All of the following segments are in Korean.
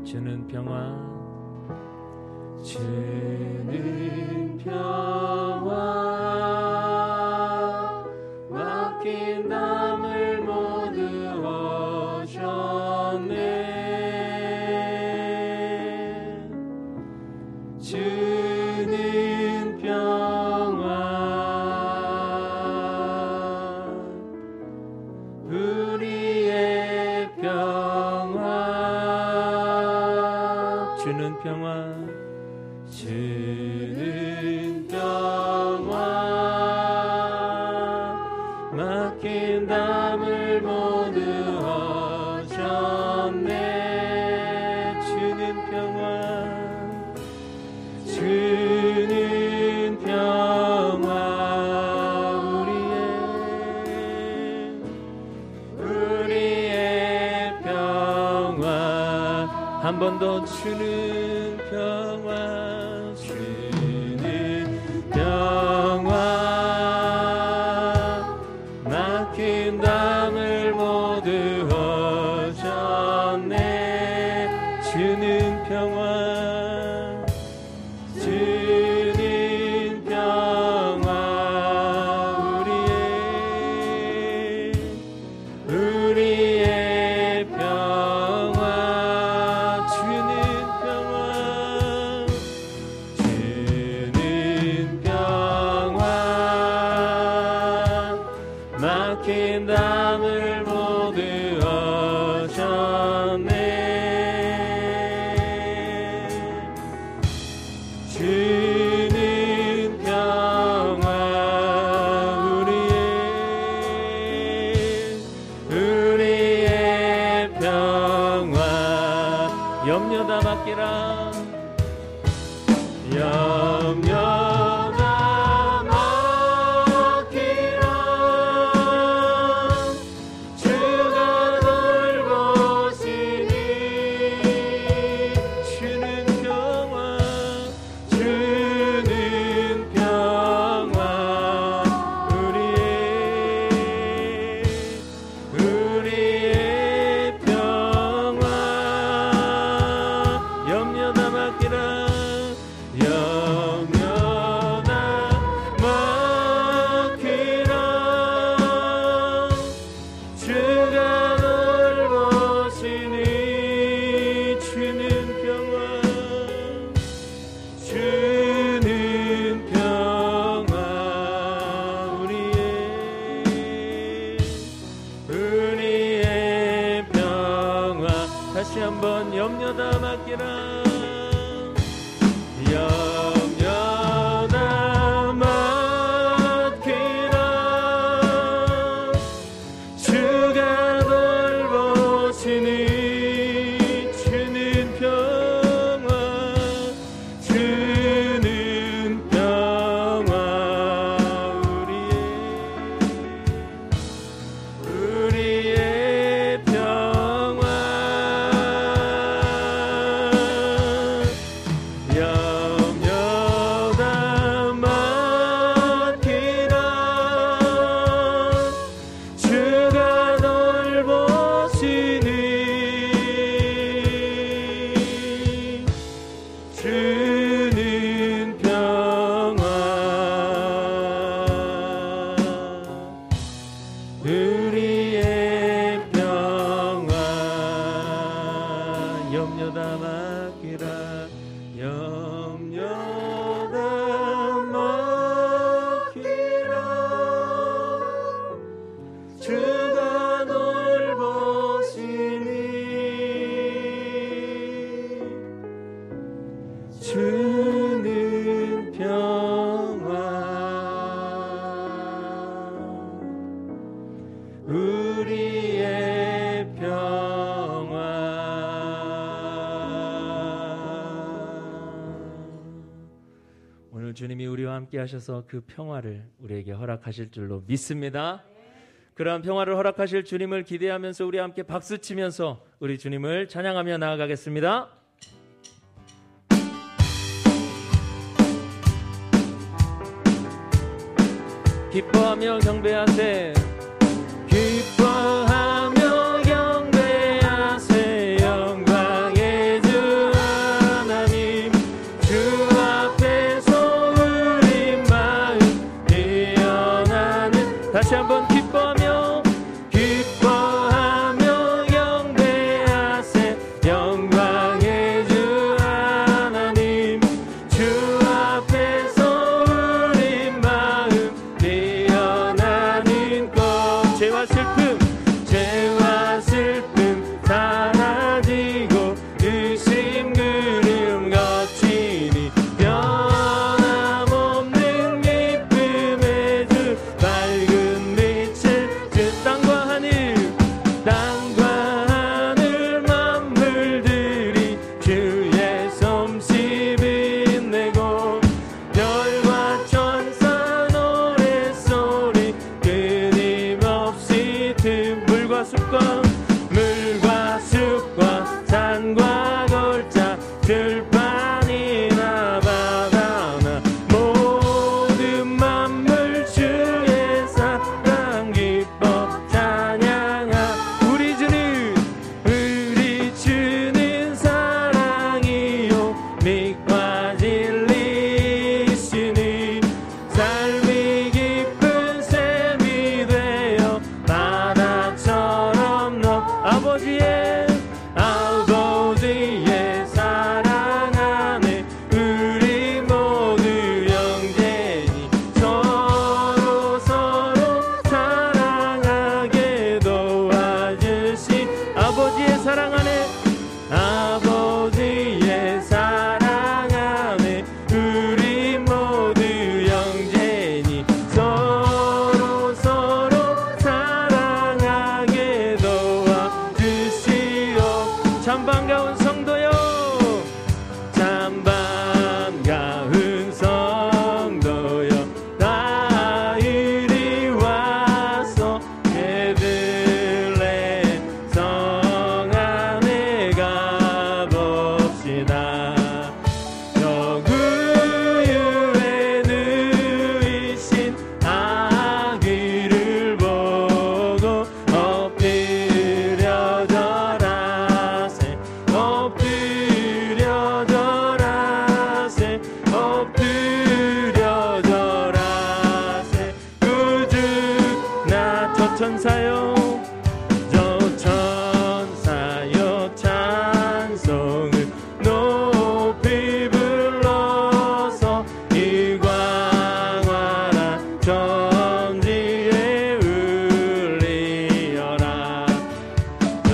주는 평화, 주는 평화, 맡긴 담을 모두 하셨네. 주는 평화, 우리의 평화, 주는 평화, 주는 평화, 맡긴 담을 모두 하셨네. 주는 평화, 주는 평화, 우리의 평화. 한 번 더 주는 평화, 주는 평화, 맡긴 담을 모두 하셨네. 주는 평화, 주는 평화, 우리의 평화. 주는 평화, 주는 평화, 맡긴 담을 모두 하셨네. 주는 평화, 우리의 평화. 염려 다 맡기라, 염려 다 맡기라. 주가 돌보시니. 주는 평화, 주는 평화, 우리의 평화. 염려 다 맡기라, 염려 다 맡기라. 주가 돌보시니. 주는 평화, 주는 평화, 우리의 평화. 다시 한번 염려 다 맡기라, 염려 다 맡기라. 주가 돌보시니. 주는 평화, 주는 평화, 우리의 평화. 염려 다 맡기라. 주가 돌보시니. 주는 평화, 우리의 평화. 염려 다 맡기라, 염려 다 맡기라. 주가 돌보시니. 주는 평화, 우리의 평화. 오늘 주님이 우리와 함께 하셔서 그 평화를 우리에게 허락하실 줄로 믿습니다. 그러한 평화를 허락하실 주님을 기대하면서 우리 함께 박수치면서 우리 주님을 찬양하며 나아가겠습니다. 기뻐하며 경배하세, 기뻐하며 경배하세. 영광의 주 엎드려져라 세 구주나 저 천사여 저 천사여 찬송을 높이 불러서 이 광활한 천지에 울리어라 저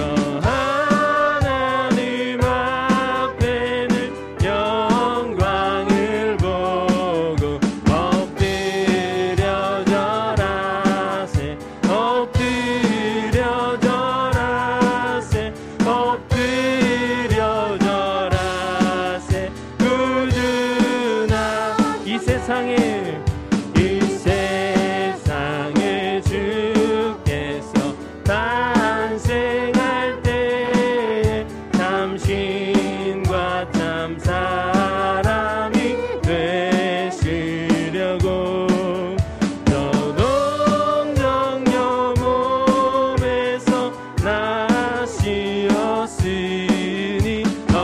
하나님 앞에는 영광을 보고 엎드려져라 세 엎드려져라 세 엎드려져라 세 구주나 이 세상에 주께서 탄생할 때에 참신과 참 사람이 되시려고 저 동정녀 몸에서 나시었으니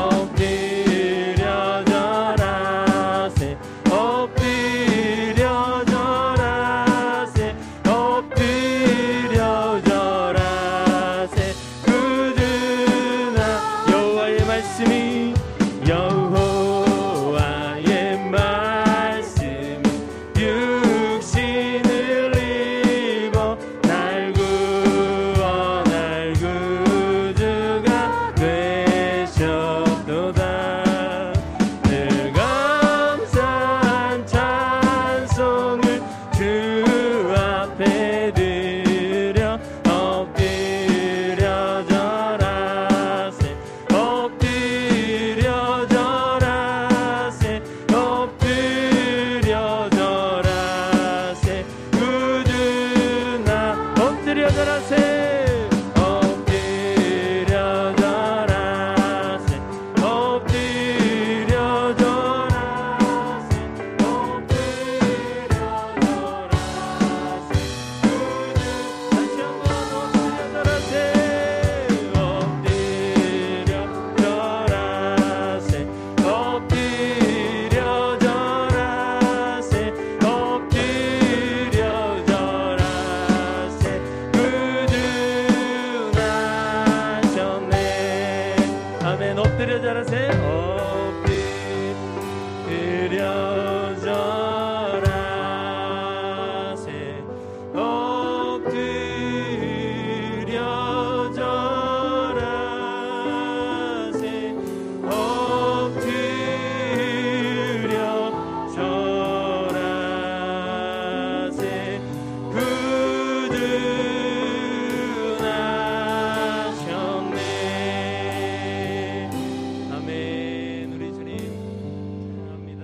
엎드려져라 세 엎드려져라 세 엎드려져라 세 구주나 여호와의 말씀이 여호와의 말씀이 육신을 입어 날 구원 날 구주가 되셨도다 늘 감사한 찬송을 주 앞에 드려 엎드려져라 세 엎드려져라 세 엎드려져라 세 구주나 엎드려져라 세 엎드려져라 세 엎드려져라 세 엎드려져라 세 다시 한번 엎드려져라 세 엎드려져라 세 엎드려져라 세 엎드려져라 세 구주나셨네 아멘 엎드려져라 세 엎드려져라 세 엎드려져라 세 엎드려져라 세 구주나셨네 아멘 우리 주님 찬양합니다.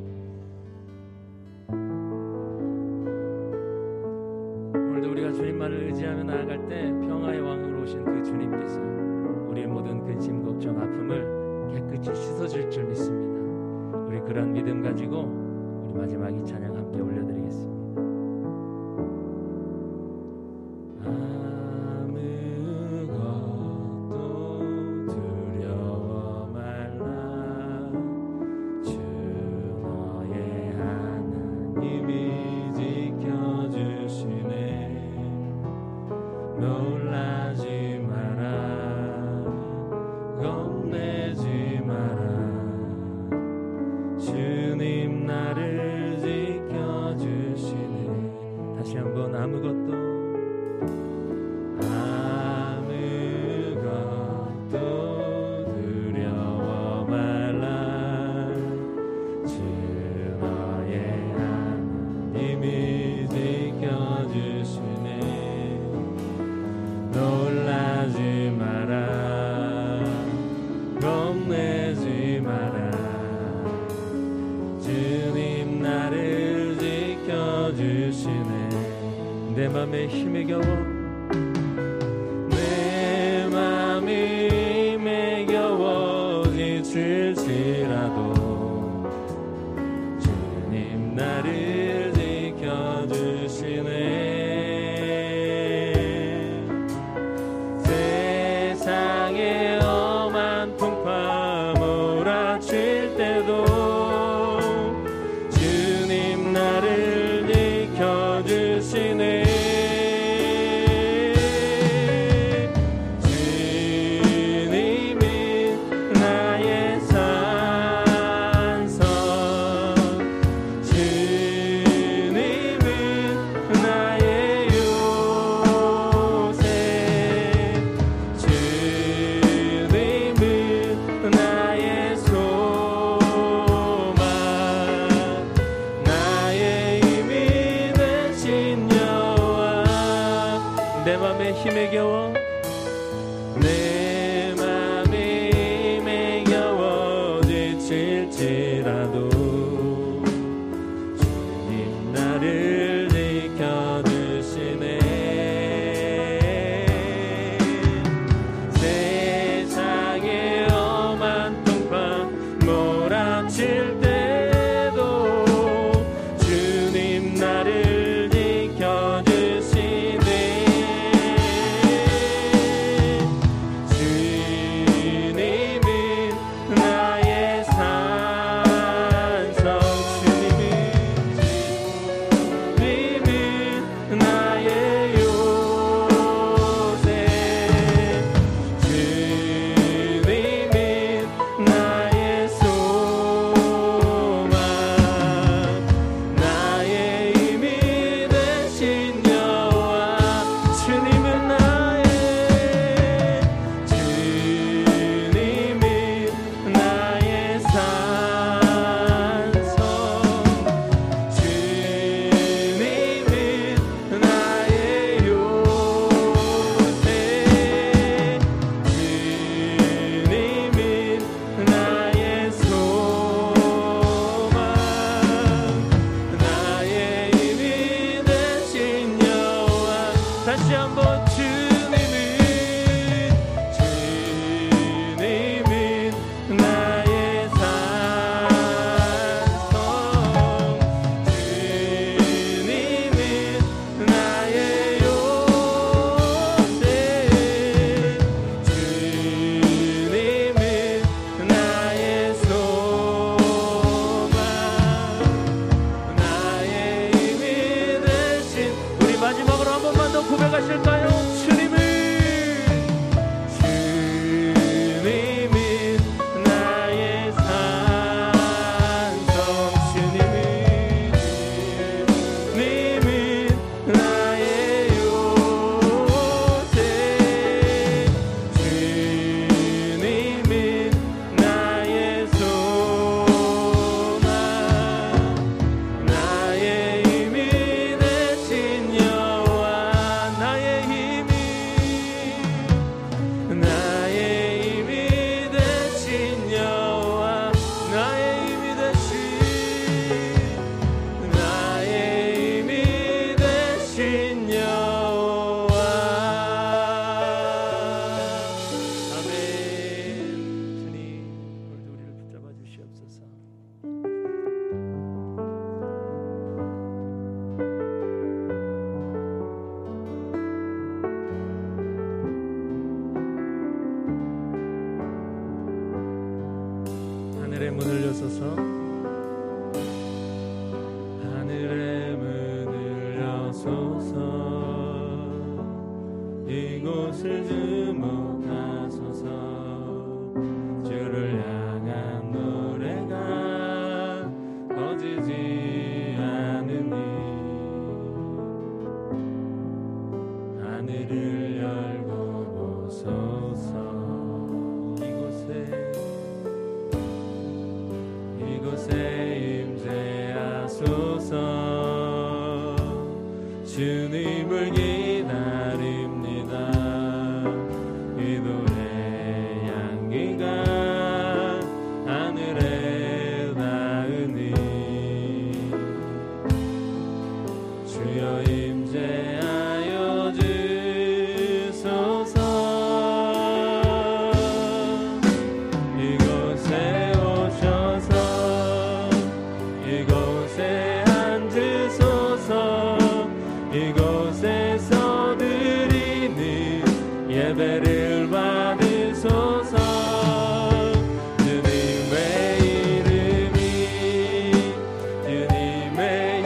오늘도 우리가 주님만을 의지하며 나아갈 때 평화의 왕으로 오신 그 주님께서 우리의 모든 근심, 걱정, 아픔을 깨끗이 씻어줄 줄 믿습니다. 우리 그런 믿음 가지고 우리 마지막 이 찬양 함께 올려드리겠습니다. 아무것도 두려워 말라 주 너의 하나님이 지켜주시네 놀라지 마라 겁내지 마라 주님 나를 지켜주시네 다시 한번 아무것도 두려워 말라 주 너의 하나님이 지켜주시네 놀라지 마라 겁내지 마라 주님 나를 지켜주시네 내 맘에 힘이 겨워 내 맘이 힘에 겨워 지칠지라도 주님 나를 지켜주시네 세상에 엄한 풍파 몰아칠 때도 주 주옵소서. 이곳을 주목하소서. 주를 향한 노래가 꺼지지 않으니 하늘을 열고 보소서. 이곳에 임재하소서. 주님을 기다립니다. 기도의 향기가 하늘에 닿으니 주여 임재하여 주소서. 이곳에 오셔서 이곳에 앉으소서. 이곳에서 드리는 예배를 받으소서. 주님의 이름이 주님의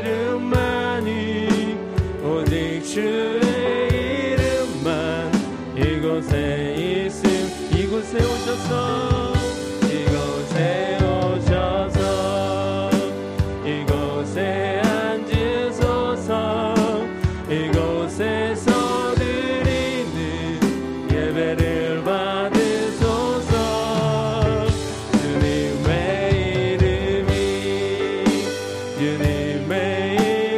이름만이 오직 주의 이름만 이곳에 있음. 이곳에 오셔서 이곳에 오셔서 이곳에 앉으소서. 이곳에서 드리는 예배를 받으소서. 주님의 이름이 주님의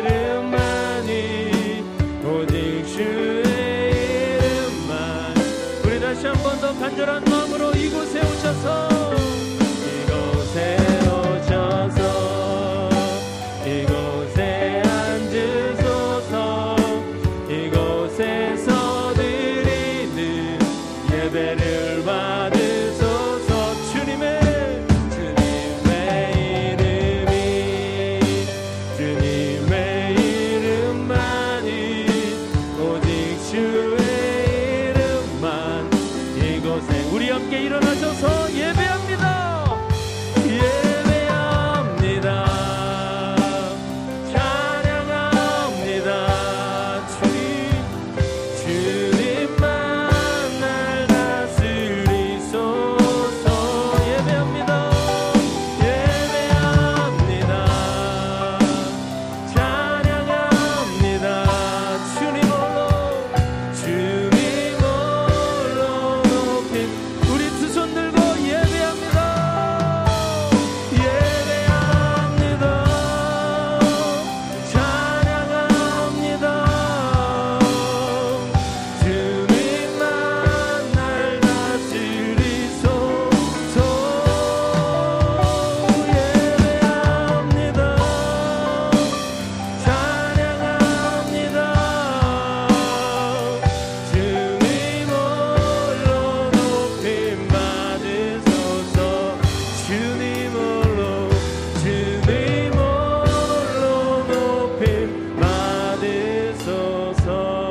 이름만이 오직 주의 이름만. 우리 다시 한 번 더 간절한 마음으로 이곳에 오셔서 이곳에 오셔서 이곳에 앉으소서. 이곳에서 드리는 예배를 받으소서. 주님의 이름이 주님의 이름만이 오직 주의 이름만 이곳에. 우리 함께 일어나셔서 예배합니다. 예배합니다. 찬양합니다. 주님만 날 다스리소서. 예배합니다. 예배합니다. 찬양합니다. 주님 홀로 높임. 우리 두 손 들고 예배합니다. 예배합니다. 찬양합니다. 주님만 날 다스리소서. 예배합니다. 찬양합니다. 주님 홀로 높임 받으소서. 주님 홀로 높임 받으소서.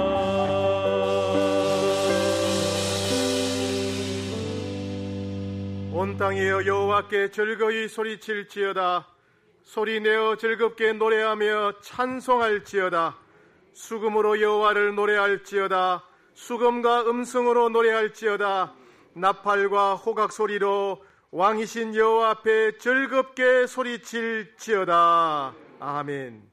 온 땅이여 여호와께 즐거이 소리칠지어다. 소리내어 즐겁게 노래하며 찬송할지어다. 수금으로 여호와를 노래할지어다. 수금과 음성으로 노래할지어다. 나팔과 호각 소리로 왕이신 여호와 앞에 즐겁게 소리칠지어다. 아멘.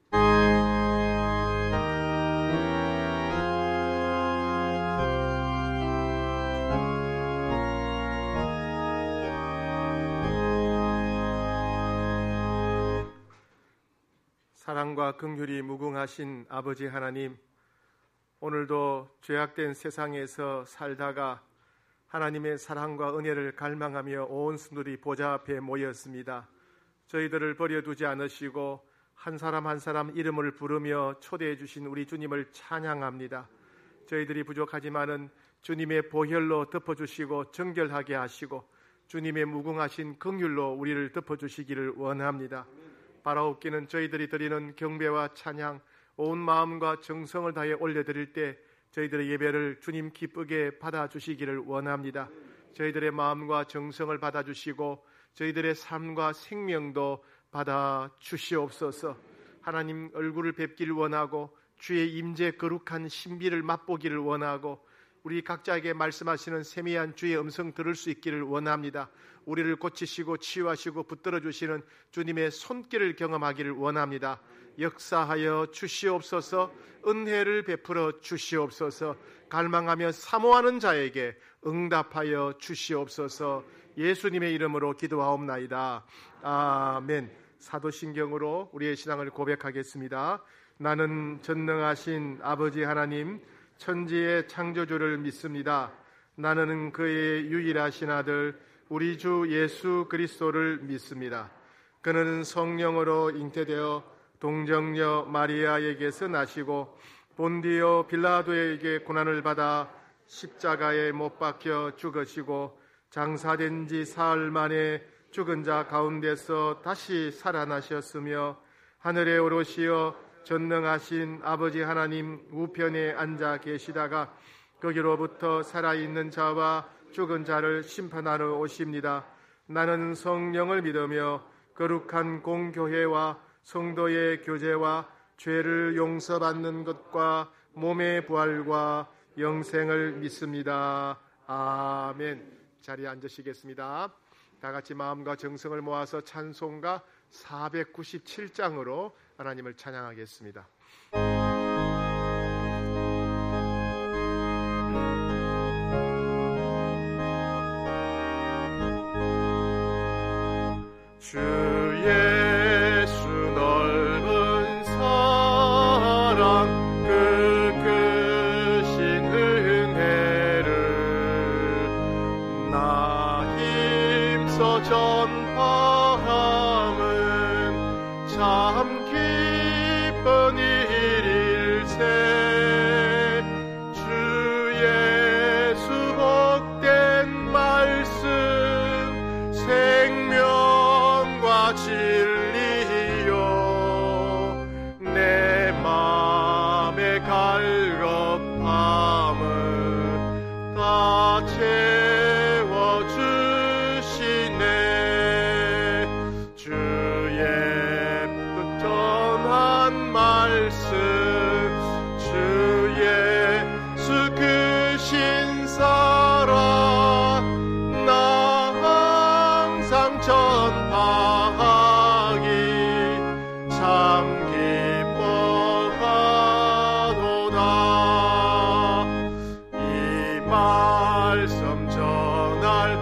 사랑과 긍휼이 무궁하신 아버지 하나님, 오늘도 죄악된 세상에서 살다가 하나님의 사랑과 은혜를 갈망하며 온 성도들이 보좌 앞에 모였습니다. 저희들을 버려두지 않으시고 한 사람 한 사람 이름을 부르며 초대해 주신 우리 주님을 찬양합니다. 저희들이 부족하지만은 주님의 보혈로 덮어주시고 정결하게 하시고 주님의 무궁하신 긍휼로 우리를 덮어주시기를 원합니다. 바라옵기는 저희들이 드리는 경배와 찬양 온 마음과 정성을 다해 올려드릴 때 저희들의 예배를 주님 기쁘게 받아주시기를 원합니다. 저희들의 마음과 정성을 받아주시고 저희들의 삶과 생명도 받아주시옵소서. 하나님 얼굴을 뵙기를 원하고 주의 임재 거룩한 신비를 맛보기를 원하고 우리 각자에게 말씀하시는 세미한 주의 음성 들을 수 있기를 원합니다. 우리를 고치시고 치유하시고 붙들어 주시는 주님의 손길을 경험하기를 원합니다. 역사하여 주시옵소서. 은혜를 베풀어 주시옵소서. 갈망하며 사모하는 자에게 응답하여 주시옵소서. 예수님의 이름으로 기도하옵나이다. 아멘. 사도신경으로 우리의 신앙을 고백하겠습니다. 나는 전능하신 아버지 하나님 천지의 창조주를 믿습니다. 나는 그의 유일하신 아들 우리 주 예수 그리스도를 믿습니다. 그는 성령으로 잉태되어 동정녀 마리아에게서 나시고 본디오 빌라도에게 고난을 받아 십자가에 못 박혀 죽으시고 장사된 지 사흘 만에 죽은 자 가운데서 다시 살아나셨으며 하늘에 오르시어 전능하신 아버지 하나님 우편에 앉아 계시다가 거기로부터 살아있는 자와 죽은 자를 심판하러 오십니다. 나는 성령을 믿으며 거룩한 공교회와 성도의 교제와 죄를 용서받는 것과 몸의 부활과 영생을 믿습니다. 아멘. 자리에 앉으시겠습니다. 다 같이 마음과 정성을 모아서 찬송가 497장으로 하나님을 찬양하겠습니다. 주 예수 넓은 사랑 그 크신 은혜를 나 힘써 전파함은 참 기쁜 일일세. 주 예수 복된 말씀 생명과 진리요 내 맘의 갈급함을 다 채워주시네. 주의 전한 말씀 주 예수 그 신사랑 나 항상 전파하기 참 기뻐하도다. 이 말씀 전할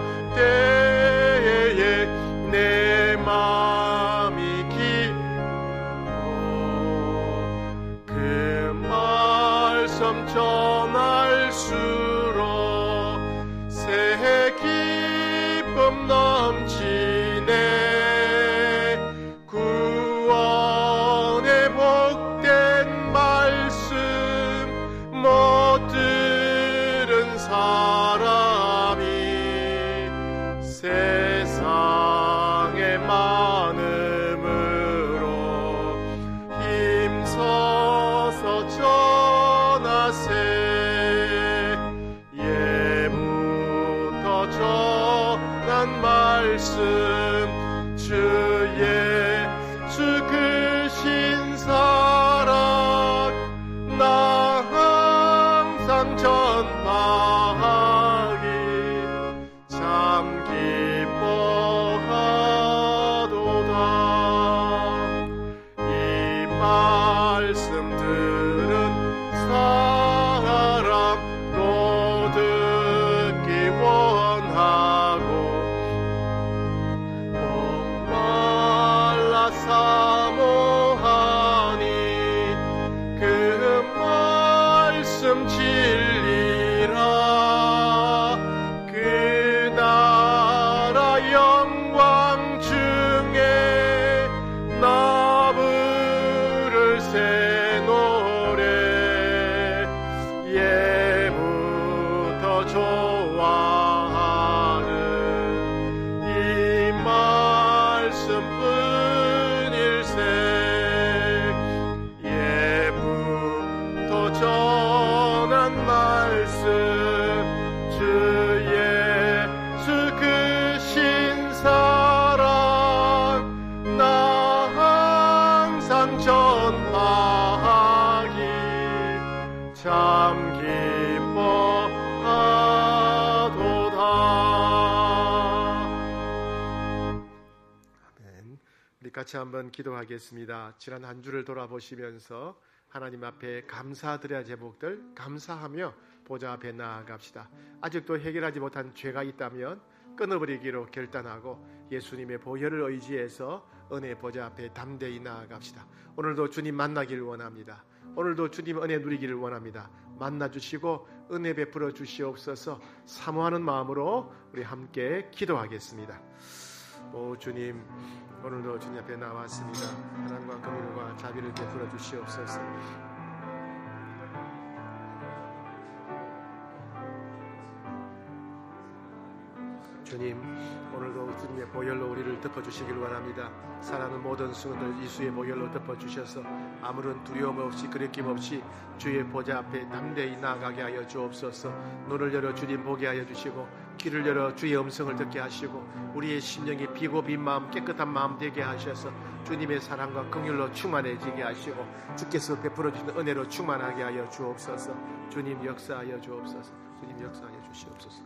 때에 내 마음이 기쁘고 그 말씀 전할수록 새 기쁨 넘치네. 구원의 복된 말씀 못 들은 사람이 세상의 많음으로 힘써서 전하세. 예부터 전한 말씀 주 예수 그 신사랑 나 항상 전파하기 참 기뻐하도다. 이 말씀 들은 사람 또 듣기 원하고 목말라 사모하니 그 말씀 진리라. 그 나라 영광 중에 나 부를 새 노래 예부터 좋아하는 이 말씀뿐일세. 예부터 전한 말씀 주 예수 그 신사랑 나 항상 전파하기 참 기뻐하도다. 아멘. 우리 같이 한번 기도하겠습니다. 지난 한 주를 돌아보시면서 하나님 앞에 감사드려야 제목들 감사하며 보좌 앞에 나아갑시다. 아직도 해결하지 못한 죄가 있다면 끊어버리기로 결단하고 예수님의 보혈을 의지해서 은혜 보좌 앞에 담대히 나아갑시다. 오늘도 주님 만나기를 원합니다. 오늘도 주님 은혜 누리기를 원합니다. 만나주시고 은혜 베풀어 주시옵소서. 사모하는 마음으로 우리 함께 기도하겠습니다. 오 주님, 오늘도 주님 앞에 나왔습니다. 하나님과 긍휼과 자비를 베풀어 주시옵소서. 주님, 오늘도 주님의 보혈로 우리를 덮어주시길 원합니다. 사랑하는 모든 성도들 예수의 보혈로 덮어주셔서 아무런 두려움 없이 그리낌 없이 주의 보좌 앞에 담대히 나아가게 하여 주옵소서. 눈을 열어 주님 보게 하여 주시고 귀를 열어 주의 음성을 듣게 하시고 우리의 심령이 비고 빈 마음 깨끗한 마음 되게 하셔서 주님의 사랑과 긍휼로 충만해지게 하시고 주께서 베풀어 주시는 은혜로 충만하게 하여 주옵소서. 주님 역사하여 주옵소서. 주님 역사하여 주시옵소서.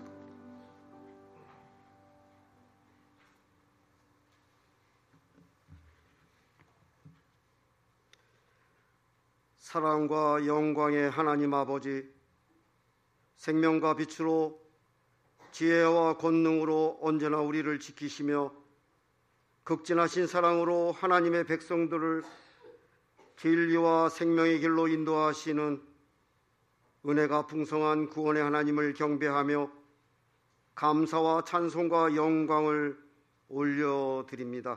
사랑과 영광의 하나님 아버지, 생명과 빛으로 지혜와 권능으로 언제나 우리를 지키시며 극진하신 사랑으로 하나님의 백성들을 진리와 생명의 길로 인도하시는 은혜가 풍성한 구원의 하나님을 경배하며 감사와 찬송과 영광을 올려드립니다.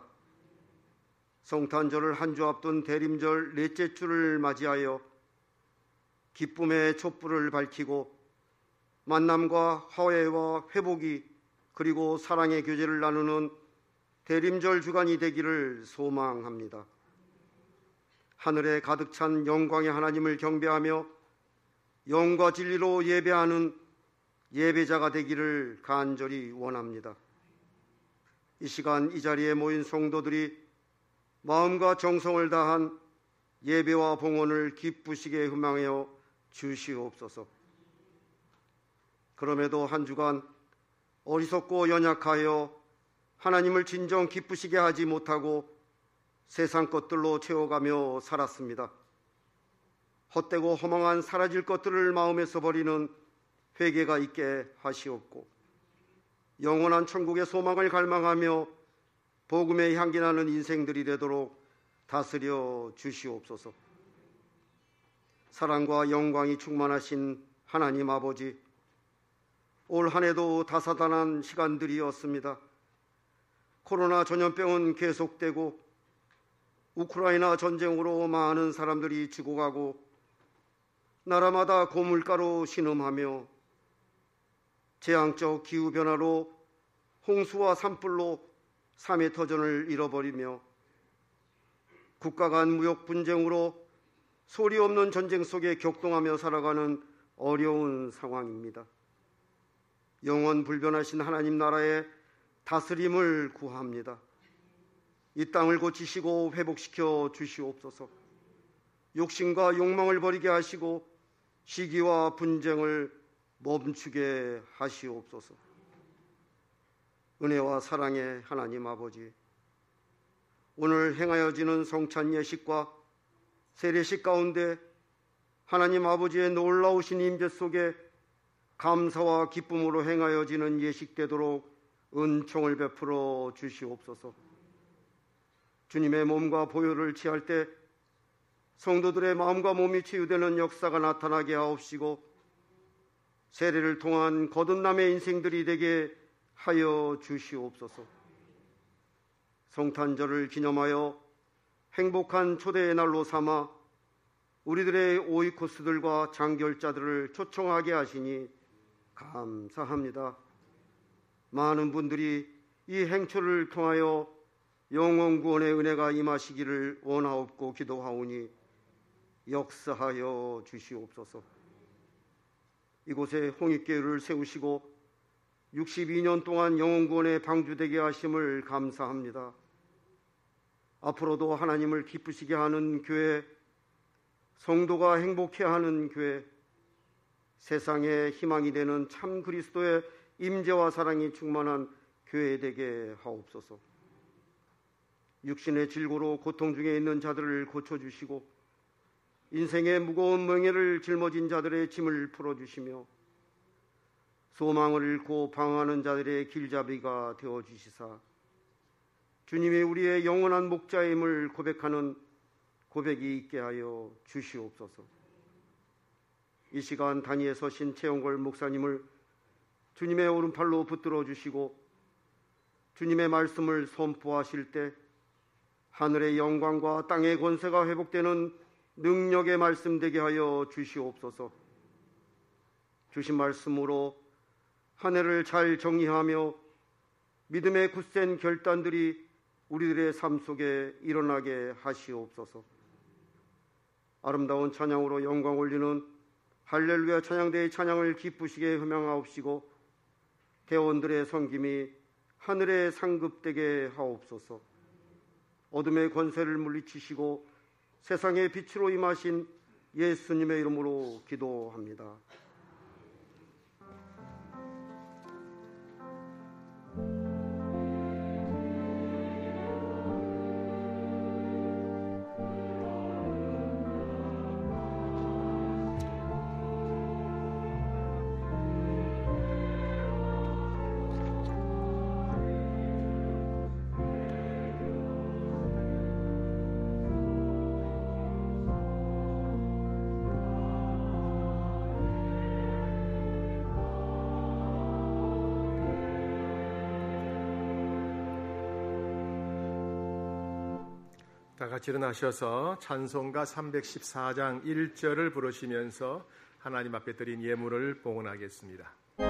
성탄절을 한 주 앞둔 대림절 넷째 주를 맞이하여 기쁨의 촛불을 밝히고 만남과 화해와 회복이 그리고 사랑의 교제를 나누는 대림절 주간이 되기를 소망합니다. 하늘에 가득 찬 영광의 하나님을 경배하며 영과 진리로 예배하는 예배자가 되기를 간절히 원합니다. 이 시간 이 자리에 모인 성도들이 마음과 정성을 다한 예배와 봉헌을 기쁘시게 희망하여 주시옵소서. 그럼에도 한 주간 어리석고 연약하여 하나님을 진정 기쁘시게 하지 못하고 세상 것들로 채워가며 살았습니다. 헛되고 허망한 사라질 것들을 마음에서 버리는 회개가 있게 하시옵고 영원한 천국의 소망을 갈망하며 복음의 향기 나는 인생들이 되도록 다스려 주시옵소서. 사랑과 영광이 충만하신 하나님 아버지, 올 한 해도 다사다난 시간들이었습니다. 코로나 전염병은 계속되고 우크라이나 전쟁으로 많은 사람들이 죽어가고 나라마다 고물가로 신음하며 재앙적 기후변화로 홍수와 산불로 3회 터전을 잃어버리며 국가 간 무역 분쟁으로 소리 없는 전쟁 속에 격동하며 살아가는 어려운 상황입니다. 영원 불변하신 하나님 나라의 다스림을 구합니다. 이 땅을 고치시고 회복시켜 주시옵소서. 욕심과 욕망을 버리게 하시고 시기와 분쟁을 멈추게 하시옵소서. 은혜와 사랑의 하나님 아버지, 오늘 행하여지는 성찬 예식과 세례식 가운데 하나님 아버지의 놀라우신 임재 속에 감사와 기쁨으로 행하여지는 예식되도록 은총을 베풀어 주시옵소서. 주님의 몸과 보혈을 취할 때 성도들의 마음과 몸이 치유되는 역사가 나타나게 하옵시고 세례를 통한 거듭남의 인생들이 되게 하여 주시옵소서. 성탄절을 기념하여 행복한 초대의 날로 삼아 우리들의 오이코스들과 장결자들을 초청하게 하시니 감사합니다. 많은 분들이 이 행초를 통하여 영원 구원의 은혜가 임하시기를 원하옵고 기도하오니 역사하여 주시옵소서. 이곳에 홍익교회를 세우시고 62년 동안 영원 구원의 방주되게 하심을 감사합니다. 앞으로도 하나님을 기쁘시게 하는 교회, 성도가 행복해하는 교회, 세상의 희망이 되는 참 그리스도의 임재와 사랑이 충만한 교회 되게 하옵소서. 육신의 질고로 고통 중에 있는 자들을 고쳐주시고 인생의 무거운 멍에를 짊어진 자들의 짐을 풀어주시며 소망을 잃고 방황하는 자들의 길잡이가 되어주시사 주님이 우리의 영원한 목자임을 고백하는 고백이 있게 하여 주시옵소서. 이 시간 단위에 서신 최영걸 목사님을 주님의 오른팔로 붙들어 주시고 주님의 말씀을 선포하실 때 하늘의 영광과 땅의 권세가 회복되는 능력의 말씀 되게 하여 주시옵소서. 주신 말씀으로 한 해를 잘 정리하며 믿음의 굳센 결단들이 우리들의 삶 속에 일어나게 하시옵소서. 아름다운 찬양으로 영광 올리는 할렐루야 찬양대의 찬양을 기쁘시게 흠양하옵시고 대원들의 섬김이 하늘에 상급되게 하옵소서. 어둠의 권세를 물리치시고 세상의 빛으로 임하신 예수님의 이름으로 기도합니다. 다 같이 일어나셔서 찬송가 314장 1절을 부르시면서 하나님 앞에 드린 예물을 봉헌하겠습니다.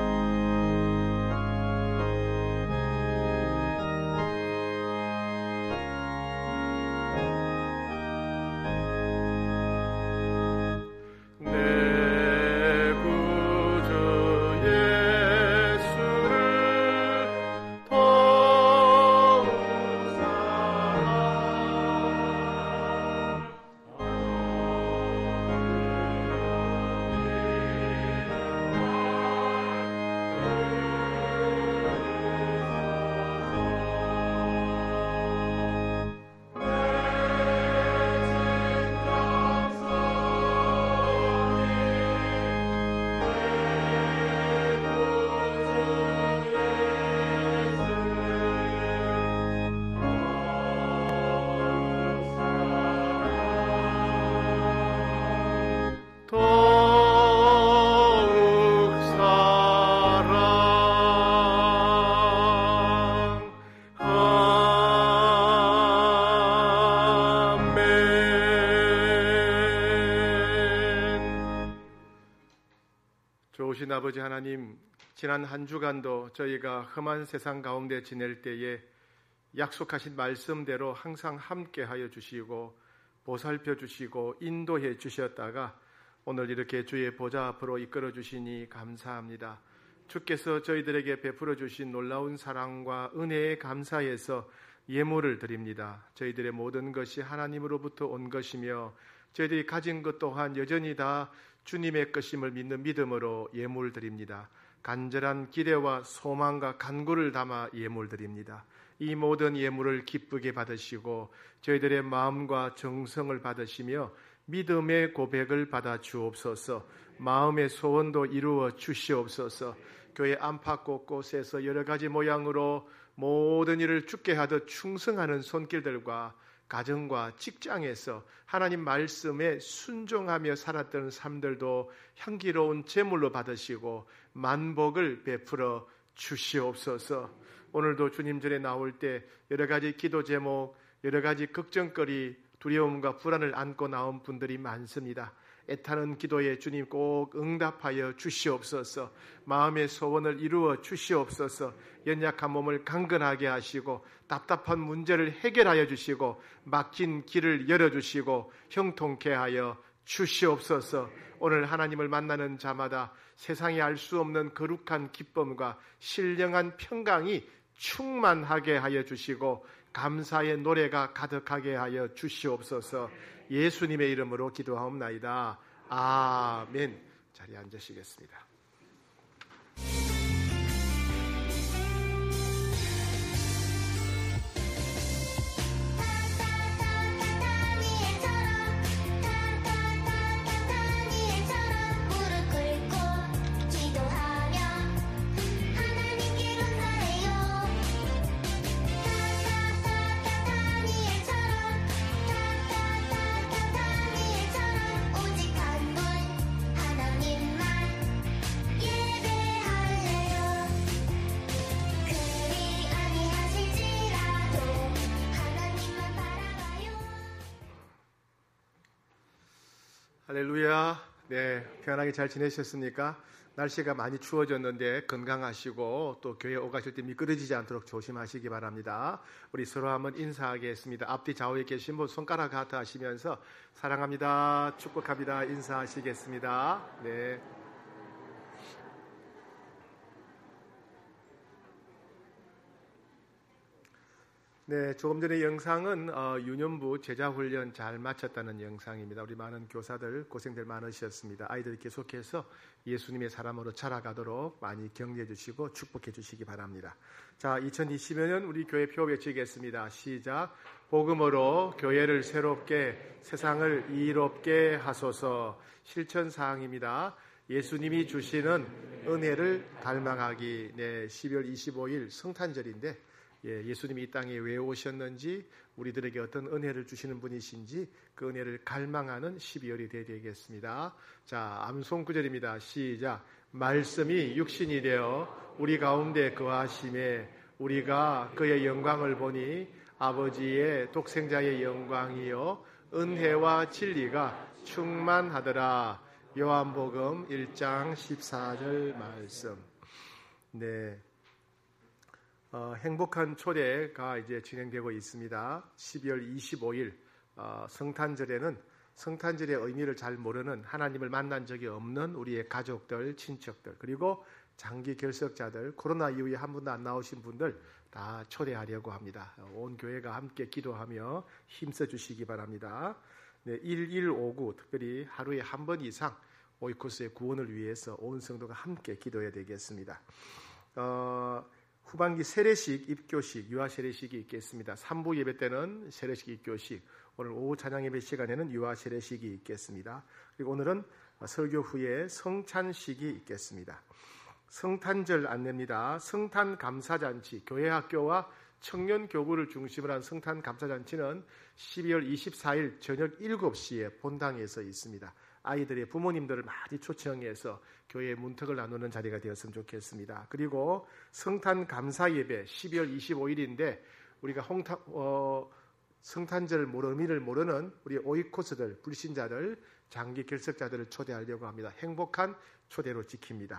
좋으신 아버지 하나님, 지난 한 주간도 저희가 험한 세상 가운데 지낼 때에 약속하신 말씀대로 항상 함께하여 주시고 보살펴 주시고 인도해 주셨다가 오늘 이렇게 주의 보좌 앞으로 이끌어 주시니 감사합니다. 주께서 저희들에게 베풀어 주신 놀라운 사랑과 은혜에 감사해서 예물을 드립니다. 저희들의 모든 것이 하나님으로부터 온 것이며 저희들이 가진 것 또한 여전히 다 주님의 것임을 믿는 믿음으로 예물 드립니다. 간절한 기대와 소망과 간구를 담아 예물 드립니다. 이 모든 예물을 기쁘게 받으시고 저희들의 마음과 정성을 받으시며 믿음의 고백을 받아 주옵소서. 마음의 소원도 이루어 주시옵소서. 교회 안팎 곳곳에서 여러 가지 모양으로 모든 일을 주께 하듯 충성하는 손길들과 가정과 직장에서 하나님 말씀에 순종하며 살았던 삶들도 향기로운 제물로 받으시고 만복을 베풀어 주시옵소서. 오늘도 주님 전에 나올 때 여러 가지 기도 제목, 여러 가지 걱정거리, 두려움과 불안을 안고 나온 분들이 많습니다. 애타는 기도에 주님 꼭 응답하여 주시옵소서. 마음의 소원을 이루어 주시옵소서. 연약한 몸을 강건하게 하시고 답답한 문제를 해결하여 주시고 막힌 길을 열어주시고 형통케 하여 주시옵소서. 오늘 하나님을 만나는 자마다 세상에 알 수 없는 거룩한 기쁨과 신령한 평강이 충만하게 하여 주시고 감사의 노래가 가득하게 하여 주시옵소서. 예수님의 이름으로 기도하옵나이다. 아멘. 자리에 앉으시겠습니다. 할렐루야. 네, 편안하게 잘 지내셨습니까? 날씨가 많이 추워졌는데 건강하시고 또 교회 오가실 때 미끄러지지 않도록 조심하시기 바랍니다. 우리 서로 한번 인사하겠습니다. 앞뒤 좌우에 계신 분 손가락 하트 하시면서 사랑합니다, 축복합니다 인사하시겠습니다. 네. 네, 조금 전의 영상은 유년부 제자훈련 잘 마쳤다는 영상입니다. 우리 많은 교사들 고생들 많으셨습니다. 아이들이 계속해서 예수님의 사람으로 자라가도록 많이 격려해 주시고 축복해 주시기 바랍니다. 자, 2020년 우리 교회 표 외치겠습니다. 시작. 복음으로 교회를 새롭게 세상을 이롭게 하소서. 실천사항입니다. 예수님이 주시는 은혜를 갈망하기. 네, 12월 25일 성탄절인데 예수님이 이 땅에 왜 오셨는지, 우리들에게 어떤 은혜를 주시는 분이신지 그 은혜를 갈망하는 12월이 되겠습니다. 자, 암송 구절입니다. 시작. 말씀이 육신이 되어 우리 가운데 거하심에 우리가 그의 영광을 보니 아버지의 독생자의 영광이요 은혜와 진리가 충만하더라. 요한복음 1장 14절 말씀. 네. 행복한 초대가 이제 진행되고 있습니다. 12월 25일 성탄절에는 성탄절의 의미를 잘 모르는, 하나님을 만난 적이 없는 우리의 가족들, 친척들, 그리고 장기 결석자들, 코로나 이후에 한 번도 안 나오신 분들 다 초대하려고 합니다. 온 교회가 함께 기도하며 힘써 주시기 바랍니다. 네, 1159 특별히 하루에 한 번 이상 오이코스의 구원을 위해서 온 성도가 함께 기도해야 되겠습니다. 후반기 세례식, 입교식, 유아 세례식이 있겠습니다. 3부 예배 때는 세례식, 입교식, 오늘 오후 찬양 예배 시간에는 유아 세례식이 있겠습니다. 그리고 오늘은 설교 후에 성찬식이 있겠습니다. 성탄절 안내입니다. 성탄 감사잔치, 교회 학교와 청년 교구를 중심으로 한 성탄 감사잔치는 12월 24일 저녁 7시에 본당에서 있습니다. 아이들의 부모님들을 많이 초청해서 교회의 문턱을 나누는 자리가 되었으면 좋겠습니다. 그리고 성탄 감사 예배 12월 25일인데 우리가 성탄절 의미를 모르는 우리 오이코스들, 불신자들, 장기 결석자들을 초대하려고 합니다. 행복한 초대로 지킵니다.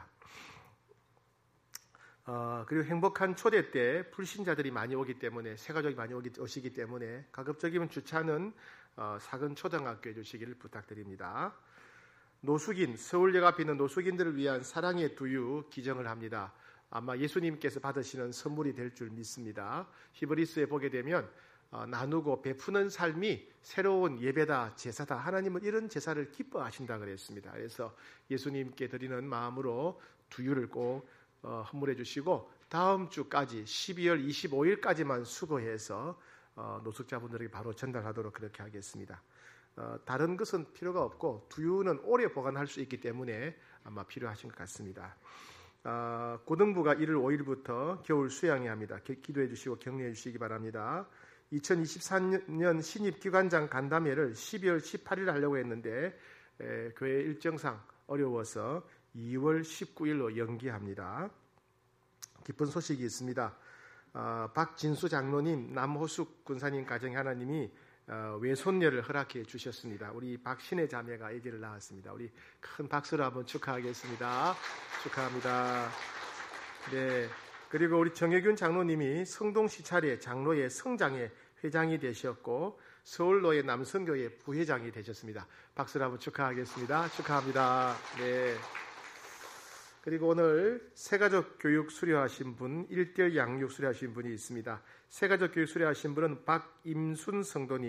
그리고 행복한 초대 때 불신자들이 많이 오기 때문에, 새가족이 많이 오시기 때문에 가급적이면 주차는 사근 초등학교에 주시기를 부탁드립니다. 노숙인, 서울역 앞에 있는 노숙인들을 위한 사랑의 두유 기정을 합니다. 아마 예수님께서 받으시는 선물이 될 줄 믿습니다. 히브리서에 보게 되면 나누고 베푸는 삶이 새로운 예배다, 제사다. 하나님은 이런 제사를 기뻐하신다 그랬습니다. 그래서 예수님께 드리는 마음으로 두유를 꼭 헌물해 주시고 다음 주까지 12월 25일까지만 수거해서 노숙자분들에게 바로 전달하도록 그렇게 하겠습니다. 다른 것은 필요가 없고 두유는 오래 보관할 수 있기 때문에 아마 필요하신 것 같습니다. 고등부가 1월 5일부터 겨울 수양회 합니다. 기도해 주시고 격려해 주시기 바랍니다. 2024년 신입기관장 간담회를 12월 18일 하려고 했는데 교회 일정상 어려워서 2월 19일로 연기합니다. 기쁜 소식이 있습니다. 박진수 장로님, 남호숙 군사님 가정에 하나님이 외손녀를 허락해 주셨습니다. 우리 박신혜 자매가 아기를 낳았습니다. 우리 큰 박수로 한번 축하하겠습니다. 축하합니다. 네. 그리고 우리 정혜균 장로님이 성동시찰의 장로의 성장의 회장이 되셨고 서울로의 남성교회 부회장이 되셨습니다. 박수로 한번 축하하겠습니다. 축하합니다. 네. 그리고 오늘 새가족 교육 수료하신 분, 1대1 양육 수료하신 분이 있습니다. 새가족 교육 수료하신 분은 박임순 성도님,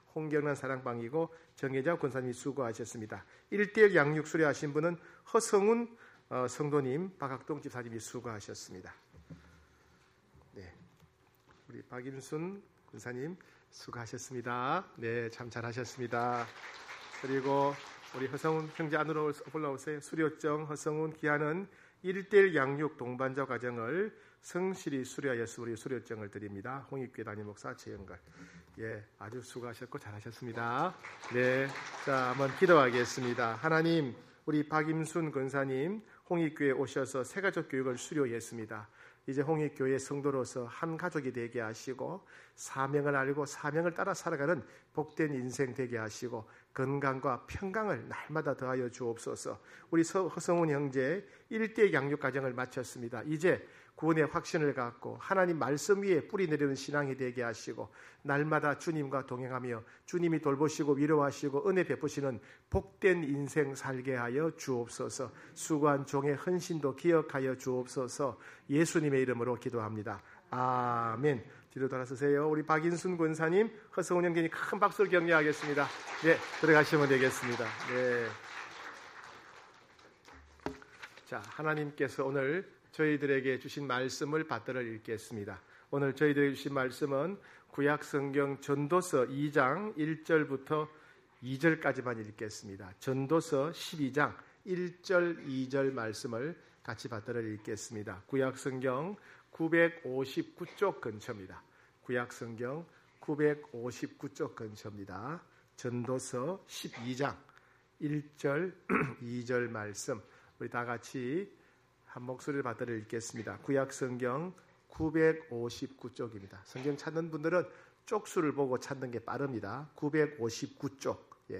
홍경란 사랑방이고 정혜자 권사님이 수고하셨습니다. 1대1 양육 수료하신 분은 허성훈 성도님, 박학동 집사님이 수고하셨습니다. 네, 우리 박임순 권사님 수고하셨습니다. 네, 참 잘하셨습니다. 그리고 우리 허성훈 형제 안으로 올라오세요. 수료증 허성훈 기한은 1대1 양육 동반자 과정을 성실히 수료하여서 우리 수료증을 드립니다. 홍익교회 담임 목사 최영걸. 예, 아주 수고하셨고 잘하셨습니다. 네, 자, 한번 기도하겠습니다. 하나님, 우리 박임순 권사님 홍익교회에 오셔서 새가족 교육을 수료했습니다. 이제 홍익교회 성도로서 한 가족이 되게 하시고 사명을 알고 사명을 따라 살아가는 복된 인생 되게 하시고 건강과 평강을 날마다 더하여 주옵소서. 우리 허성훈 형제 1대 양육 과정을 마쳤습니다. 이제 구원의 확신을 갖고 하나님 말씀 위에 뿌리 내리는 신앙이 되게 하시고 날마다 주님과 동행하며 주님이 돌보시고 위로하시고 은혜 베푸시는 복된 인생 살게 하여 주옵소서. 수고한 종의 헌신도 기억하여 주옵소서. 예수님의 이름으로 기도합니다. 아멘. 뒤로 돌아서세요. 우리 박인순 권사님, 허성훈 형제님 큰 박수를 격려하겠습니다. 네, 들어가시면 되겠습니다. 네. 자, 하나님께서 오늘 저희들에게 주신 말씀을 받들어 읽겠습니다. 오늘 저희들에게 주신 말씀은 구약성경 전도서 2장 1절부터 2절까지만 읽겠습니다. 전도서 12장 1절 2절 말씀을 같이 받들어 읽겠습니다. 구약성경 959쪽 근처입니다. 구약성경 959쪽 근처입니다. 전도서 12장 1절 2절 말씀 우리 다 같이 한 목소리를 받들어 읽겠습니다. 구약성경 959쪽입니다. 성경 찾는 분들은 쪽수를 보고 찾는 게 빠릅니다. 959쪽,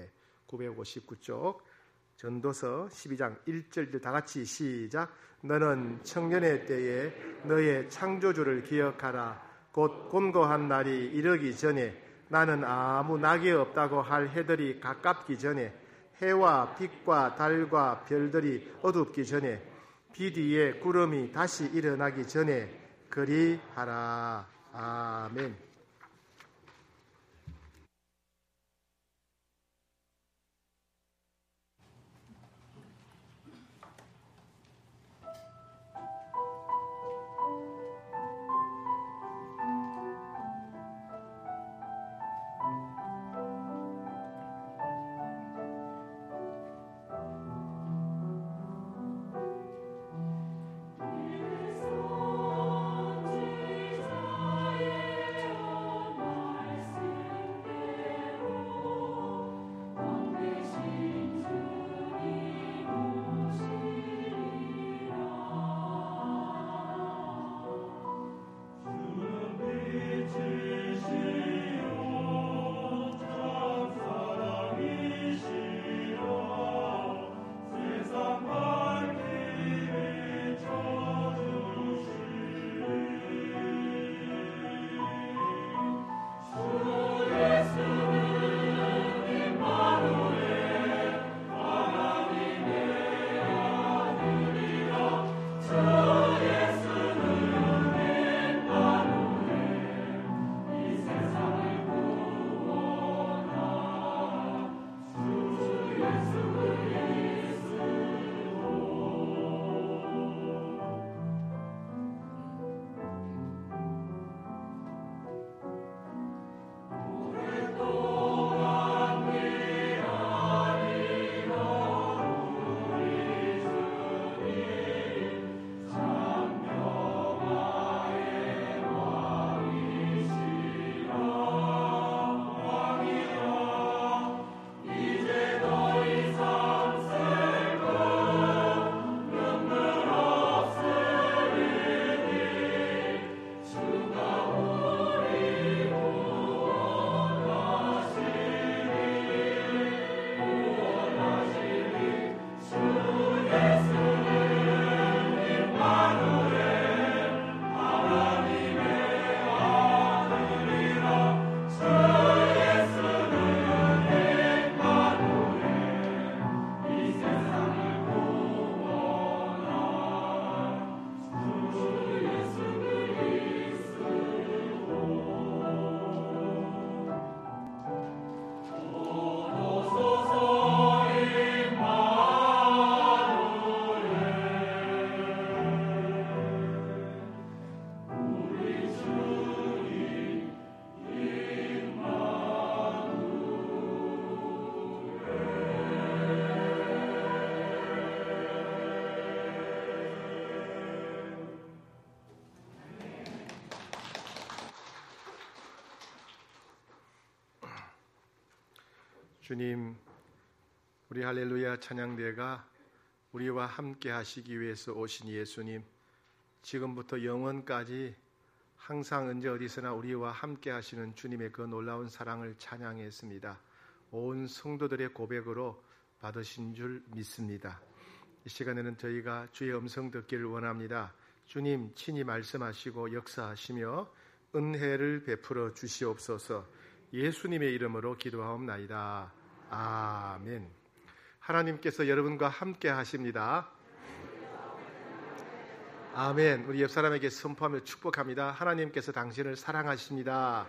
959쪽 전도서 12장 1절 다 같이 시작. 너는 청년의 때에 너의 창조주를 기억하라. 곧 곤고한 날이 이르기 전에 나는 아무 낙이 없다고 할 해들이 가깝기 전에 해와 빛과 달과 별들이 어둡기 전에 빛 위에 구름이 다시 일어나기 전에 그리하라. 아멘. 주님, 우리 할렐루야 찬양대가 우리와 함께 하시기 위해서 오신 예수님, 지금부터 영원까지 항상 언제 어디서나 우리와 함께 하시는 주님의 그 놀라운 사랑을 찬양했습니다. 온 성도들의 고백으로 받으신 줄 믿습니다. 이 시간에는 저희가 주의 음성 듣기를 원합니다. 주님 친히 말씀하시고 역사하시며 은혜를 베풀어 주시옵소서. 예수님의 이름으로 기도하옵나이다. 아멘. 하나님께서 여러분과 함께 하십니다. 아멘. 우리 옆 사람에게 선포하며 축복합니다. 하나님께서 당신을 사랑하십니다.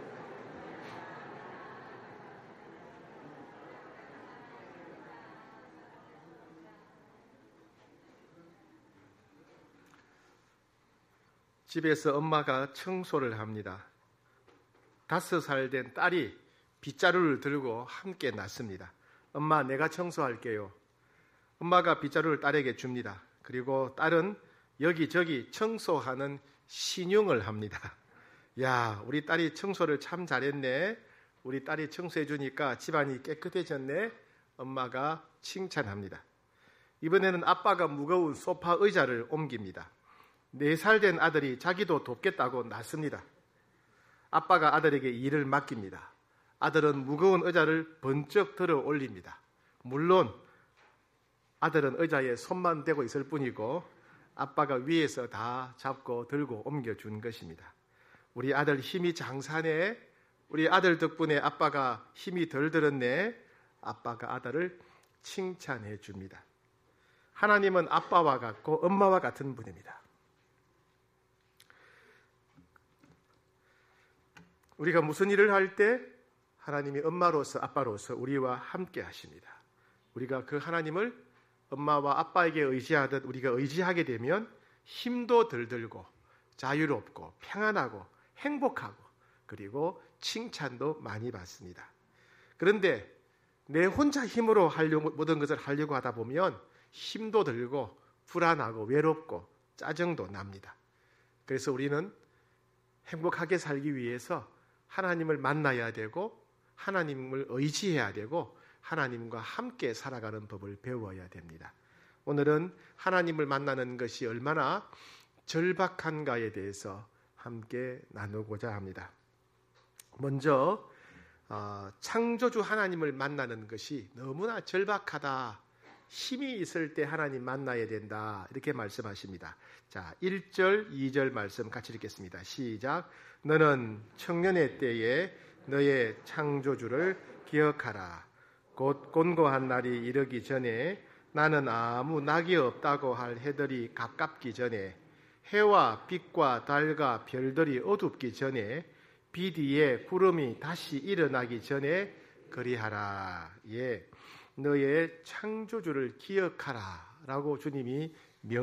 집에서 엄마가 청소를 합니다. 5살 된 딸이 빗자루를 들고 함께 났습니다. 엄마, 내가 청소할게요. 엄마가 빗자루를 딸에게 줍니다. 그리고 딸은 여기저기 청소하는 신용을 합니다. 야, 우리 딸이 청소를 참 잘했네. 우리 딸이 청소해 주니까 집안이 깨끗해졌네. 엄마가 칭찬합니다. 이번에는 아빠가 무거운 소파 의자를 옮깁니다. 4살 된 아들이 자기도 돕겠다고 났습니다. 아빠가 아들에게 일을 맡깁니다. 아들은 무거운 의자를 번쩍 들어 올립니다. 물론 아들은 의자에 손만 대고 있을 뿐이고 아빠가 위에서 다 잡고 들고 옮겨준 것입니다. 우리 아들 힘이 장사네. 우리 아들 덕분에 아빠가 힘이 덜 들었네. 아빠가 아들을 칭찬해 줍니다. 하나님은 아빠와 같고 엄마와 같은 분입니다. 우리가 무슨 일을 할 때 하나님이 엄마로서 아빠로서 우리와 함께 하십니다. 우리가 그 하나님을 엄마와 아빠에게 의지하듯 우리가 의지하게 되면 힘도 덜 들고 자유롭고 평안하고 행복하고 그리고 칭찬도 많이 받습니다. 그런데 내 혼자 힘으로 모든 것을 하려고 하다 보면 힘도 들고 불안하고 외롭고 짜증도 납니다. 그래서 우리는 행복하게 살기 위해서 하나님을 만나야 되고 하나님을 의지해야 되고 하나님과 함께 살아가는 법을 배워야 됩니다. 오늘은 하나님을 만나는 것이 얼마나 절박한가에 대해서 함께 나누고자 합니다. 먼저 창조주 하나님을 만나는 것이 너무나 절박하다. 힘이 있을 때 하나님 만나야 된다. 이렇게 말씀하십니다. 자, 1절, 2절 말씀 같이 읽겠습니다. 시작. 너는 청년의 때에 너의 창조주를 기억하라. 곧 곤고한 날이 이르기 전에 나는 아무 낙이 없다고 할 해들이 가깝기 전에 해와 빛과 달과 별들이 어둡기 전에 빛 위에 구름이 다시 일어나기 전에 그리하라. 예, 너의 창조주를 기억하라 라고 주님이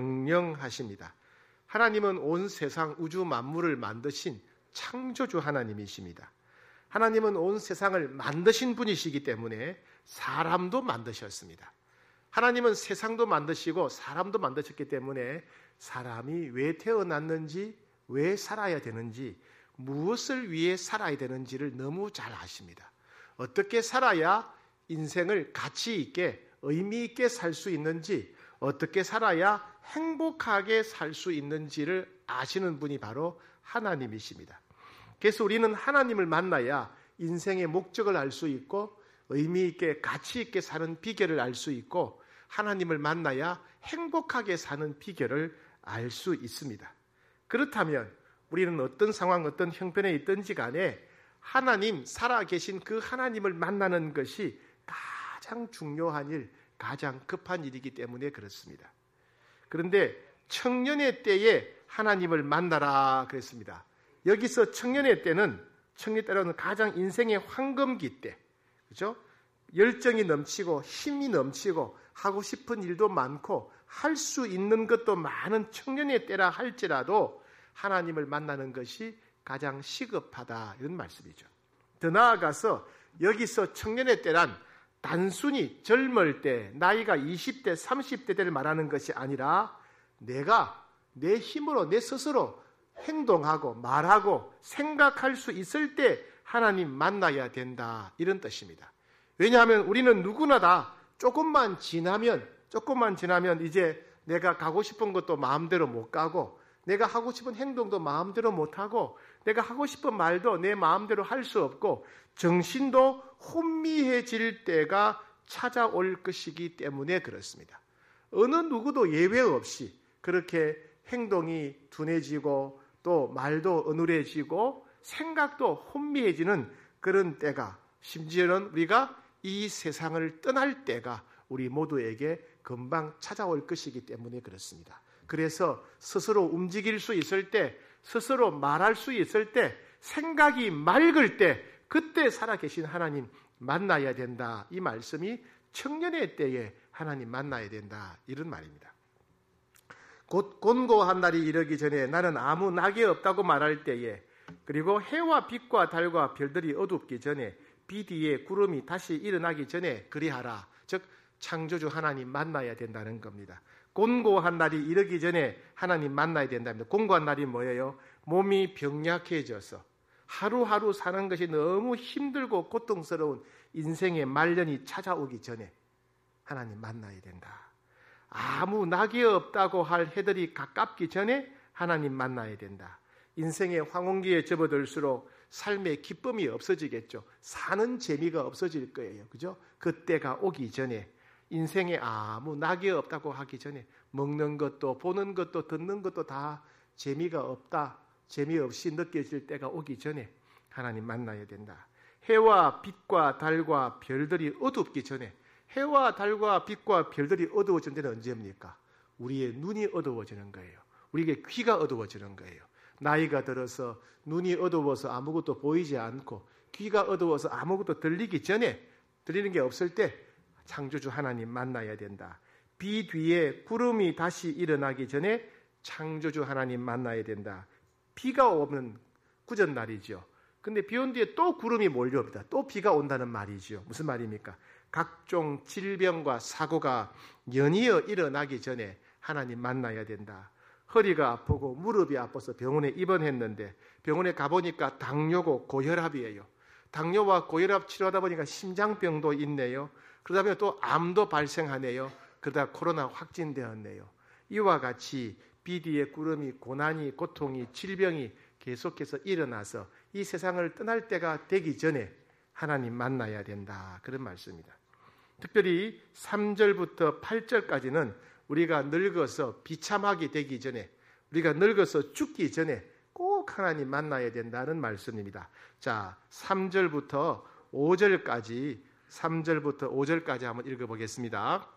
명령하십니다. 하나님은 온 세상 우주 만물을 만드신 창조주 하나님이십니다. 하나님은 온 세상을 만드신 분이시기 때문에 사람도 만드셨습니다. 하나님은 세상도 만드시고 사람도 만드셨기 때문에 사람이 왜 태어났는지, 왜 살아야 되는지, 무엇을 위해 살아야 되는지를 너무 잘 아십니다. 어떻게 살아야 인생을 가치 있게 의미 있게 살 수 있는지, 어떻게 살아야 행복하게 살 수 있는지를 아시는 분이 바로 하나님이십니다. 그래서 우리는 하나님을 만나야 인생의 목적을 알 수 있고 의미 있게 가치 있게 사는 비결을 알 수 있고 하나님을 만나야 행복하게 사는 비결을 알 수 있습니다. 그렇다면 우리는 어떤 상황, 어떤 형편에 있든지 간에 하나님, 살아계신 그 하나님을 만나는 것이 가장 중요한 일, 가장 급한 일이기 때문에 그렇습니다. 그런데 청년의 때에 하나님을 만나라 그랬습니다. 여기서 청년의 때는 가장 인생의 황금기 때, 그렇죠? 열정이 넘치고 힘이 넘치고 하고 싶은 일도 많고 할 수 있는 것도 많은 청년의 때라 할지라도 하나님을 만나는 것이 가장 시급하다 이런 말씀이죠. 더 나아가서 여기서 청년의 때란 단순히 젊을 때 나이가 20대 30대 때를 말하는 것이 아니라 내가 내 힘으로 내 스스로 행동하고 말하고 생각할 수 있을 때 하나님 만나야 된다 이런 뜻입니다. 왜냐하면 우리는 누구나 다 조금만 지나면 이제 내가 가고 싶은 것도 마음대로 못 가고, 내가 하고 싶은 행동도 마음대로 못 하고, 내가 하고 싶은 말도 내 마음대로 할 수 없고, 정신도 혼미해질 때가 찾아올 것이기 때문에 그렇습니다. 어느 누구도 예외 없이 그렇게 행동이 둔해지고 또 말도 어눌해지고 생각도 혼미해지는 그런 때가, 심지어는 우리가 이 세상을 떠날 때가 우리 모두에게 금방 찾아올 것이기 때문에 그렇습니다. 그래서 스스로 움직일 수 있을 때, 스스로 말할 수 있을 때, 생각이 맑을 때, 그때 살아계신 하나님 만나야 된다. 이 말씀이 청년의 때에 하나님 만나야 된다, 이런 말입니다. 곧 곤고한 날이 이르기 전에 나는 아무 낙이 없다고 말할 때에, 그리고 해와 빛과 달과 별들이 어둡기 전에, 비 뒤에 구름이 다시 일어나기 전에 그리하라. 즉 창조주 하나님 만나야 된다는 겁니다. 곤고한 날이 이르기 전에 하나님 만나야 된답니다. 곤고한 날이 뭐예요? 몸이 병약해져서 하루하루 사는 것이 너무 힘들고 고통스러운 인생의 말년이 찾아오기 전에 하나님 만나야 된다. 아무 낙이 없다고 할 해들이 가깝기 전에 하나님 만나야 된다. 인생의 황혼기에 접어들수록 삶의 기쁨이 없어지겠죠. 사는 재미가 없어질 거예요. 그죠? 그때가 오기 전에, 인생에 아무 낙이 없다고 하기 전에, 먹는 것도 보는 것도 듣는 것도 다 재미가 없다, 재미없이 느껴질 때가 오기 전에 하나님 만나야 된다. 해와 빛과 달과 별들이 어둡기 전에, 해와 달과 빛과 별들이 어두워진 데는 언제입니까? 우리의 눈이 어두워지는 거예요. 우리에게 귀가 어두워지는 거예요. 나이가 들어서 눈이 어두워서 아무것도 보이지 않고 귀가 어두워서 아무것도 들리기 전에, 들리는 게 없을 때 창조주 하나님 만나야 된다. 비 뒤에 구름이 다시 일어나기 전에 창조주 하나님 만나야 된다. 비가 오면 구전날이죠. 근데 비 온 뒤에 또 구름이 몰려옵니다. 또 비가 온다는 말이죠. 무슨 말입니까? 각종 질병과 사고가 연이어 일어나기 전에 하나님 만나야 된다. 허리가 아프고 무릎이 아파서 병원에 입원했는데 병원에 가보니까 당뇨고 고혈압이에요. 당뇨와 고혈압 치료하다 보니까 심장병도 있네요. 그러다 보면 또 암도 발생하네요. 그러다 코로나 확진되었네요. 이와 같이 비 뒤에 구름이, 고난이, 고통이, 질병이 계속해서 일어나서 이 세상을 떠날 때가 되기 전에 하나님 만나야 된다, 그런 말씀입니다. 특별히 3절부터 8절까지는 우리가 늙어서 비참하게 되기 전에, 우리가 늙어서 죽기 전에 꼭 하나님 만나야 된다는 말씀입니다. 자, 3절부터 5절까지 한번 읽어보겠습니다.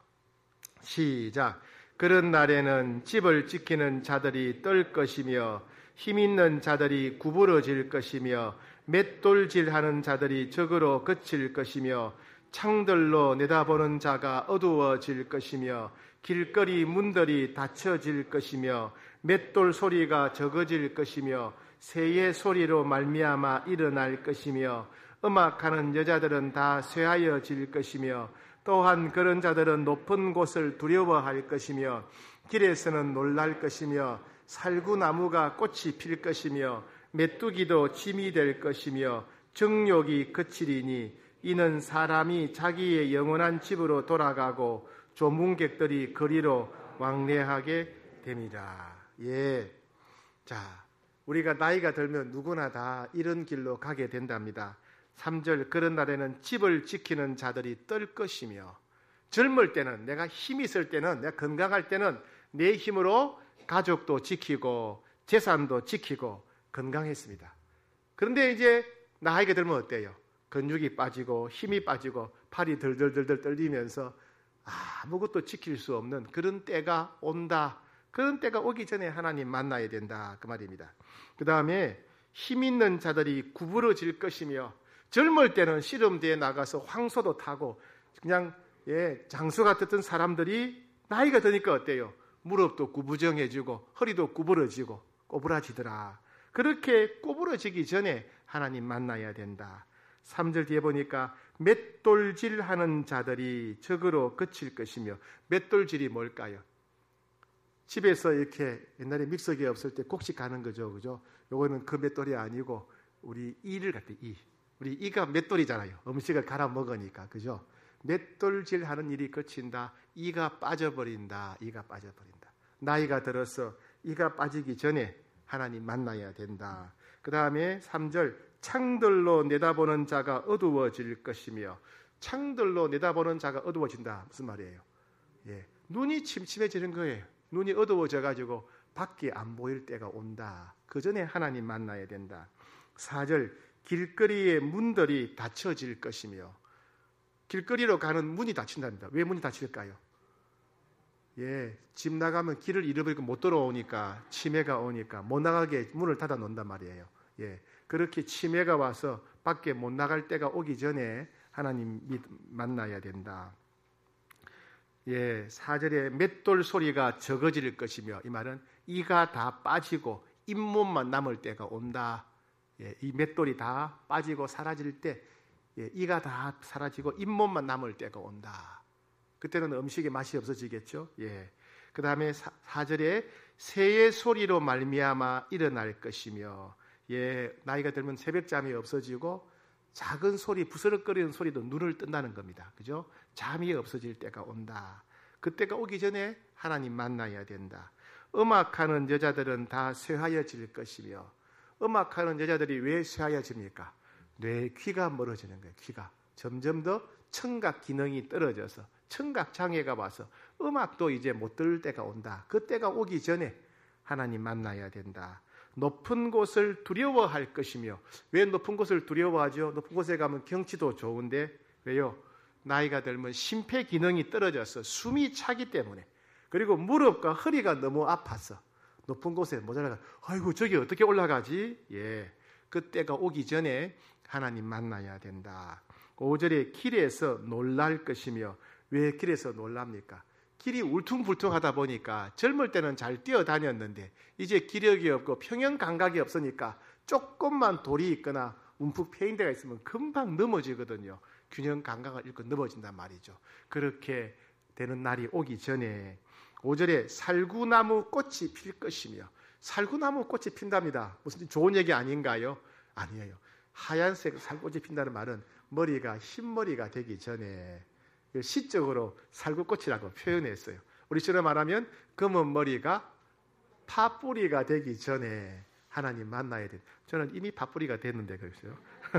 시작. 그런 날에는 집을 지키는 자들이 떨 것이며 힘 있는 자들이 구부러질 것이며 맷돌질하는 자들이 적으로 그칠 것이며 창들로 내다보는 자가 어두워질 것이며 길거리 문들이 닫혀질 것이며 맷돌 소리가 적어질 것이며 새의 소리로 말미암아 일어날 것이며 음악하는 여자들은 다 쇠하여질 것이며 또한 그런 자들은 높은 곳을 두려워할 것이며 길에서는 놀랄 것이며 살구나무가 꽃이 필 것이며 메뚜기도 짐이 될 것이며 정욕이 그치리니 이는 사람이 자기의 영원한 집으로 돌아가고 조문객들이 거리로 왕래하게 됨이라. 예. 자, 우리가 나이가 들면 누구나 다 이런 길로 가게 된답니다. 3절, 그런 날에는 집을 지키는 자들이 떨 것이며, 젊을 때는, 내가 힘이 있을 때는, 내가 건강할 때는 내 힘으로 가족도 지키고 재산도 지키고 건강했습니다. 그런데 이제 나이가 들면 어때요? 근육이 빠지고 힘이 빠지고 팔이 덜덜덜덜 떨리면서 아무것도 지킬 수 없는 그런 때가 온다. 그런 때가 오기 전에 하나님 만나야 된다, 그 말입니다. 그 다음에 힘 있는 자들이 구부러질 것이며, 젊을 때는 씨름대에 나가서 황소도 타고 그냥 장수 같았던 사람들이 나이가 드니까 어때요? 무릎도 구부정해지고 허리도 구부러지고 꼬부라지더라. 그렇게 꼬부러지기 전에 하나님 만나야 된다. 3절 뒤에 보니까 맷돌질하는 자들이 적으로 그칠 것이며, 맷돌질이 뭘까요? 집에서 이렇게 옛날에 믹서기 없을 때 곡식 가는 거죠, 그죠? 요거는 그 맷돌이 아니고 우리 이를 갖다 우리 이가 맷돌이잖아요. 음식을 갈아 먹으니까. 그죠? 맷돌질 하는 일이 그친다. 이가 빠져버린다. 이가 빠져버린다. 나이가 들어서 이가 빠지기 전에 하나님 만나야 된다. 그 다음에 3절 창들로 내다보는 자가 어두워질 것이며, 창들로 내다보는 자가 어두워진다. 무슨 말이에요? 예, 눈이 침침해지는 거예요. 눈이 어두워져 가지고 밖에 안 보일 때가 온다. 그 전에 하나님 만나야 된다. 4절 길거리의 문들이 닫혀질 것이며, 길거리로 가는 문이 닫힌답니다. 왜 문이 닫힐까요? 예, 집 나가면 길을 잃어버리고 못 돌아오니까, 치매가 오니까 못 나가게 문을 닫아 놓는단 말이에요. 예, 그렇게 치매가 와서 밖에 못 나갈 때가 오기 전에 하나님 만나야 된다. 예, 4절에 맷돌 소리가 적어질 것이며, 이 말은 이가 다 빠지고 잇몸만 남을 때가 온다. 예, 이 맷돌이 다 빠지고 사라질 때, 예, 이가 다 사라지고 잇몸만 남을 때가 온다. 그때는 음식의 맛이 없어지겠죠. 예. 그 다음에 4절에 새의 소리로 말미암아 일어날 것이며, 예, 나이가 들면 새벽잠이 없어지고 작은 소리, 부스럭거리는 소리도 눈을 뜬다는 겁니다. 그죠? 잠이 없어질 때가 온다. 그때가 오기 전에 하나님 만나야 된다. 음악하는 여자들은 다 쇠하여질 것이며, 음악하는 여자들이 왜 쇠하여집니까? 뇌 귀가 멀어지는 거예요. 귀가 점점 더 청각 기능이 떨어져서 청각 장애가 와서 음악도 이제 못 들을 때가 온다. 그때가 오기 전에 하나님 만나야 된다. 높은 곳을 두려워할 것이며, 왜 높은 곳을 두려워하죠? 높은 곳에 가면 경치도 좋은데, 왜요? 나이가 들면 심폐 기능이 떨어져서 숨이 차기 때문에, 그리고 무릎과 허리가 너무 아파서 높은 곳에 못 올라가. 아이고, 저기 어떻게 올라가지? 예, 그때가 오기 전에 하나님 만나야 된다. 5절에 길에서 놀랄 것이며, 왜 길에서 놀랍니까? 길이 울퉁불퉁하다 보니까 젊을 때는 잘 뛰어다녔는데 이제 기력이 없고 평형 감각이 없으니까 조금만 돌이 있거나 움푹 패인 데가 있으면 금방 넘어지거든요. 균형 감각을 잃고 넘어진단 말이죠. 그렇게 되는 날이 오기 전에 5절에 살구나무 꽃이 필 것이며, 살구나무 꽃이 핀답니다. 무슨 좋은 얘기 아닌가요? 아니에요. 하얀색 살꽃이 핀다는 말은 머리가 흰머리가 되기 전에 시적으로 살구꽃이라고 표현했어요. 우리처럼 말하면 검은 머리가 파뿌리가 되기 전에 하나님 만나야 돼. 저는 이미 파뿌리가 됐는데 그랬어요.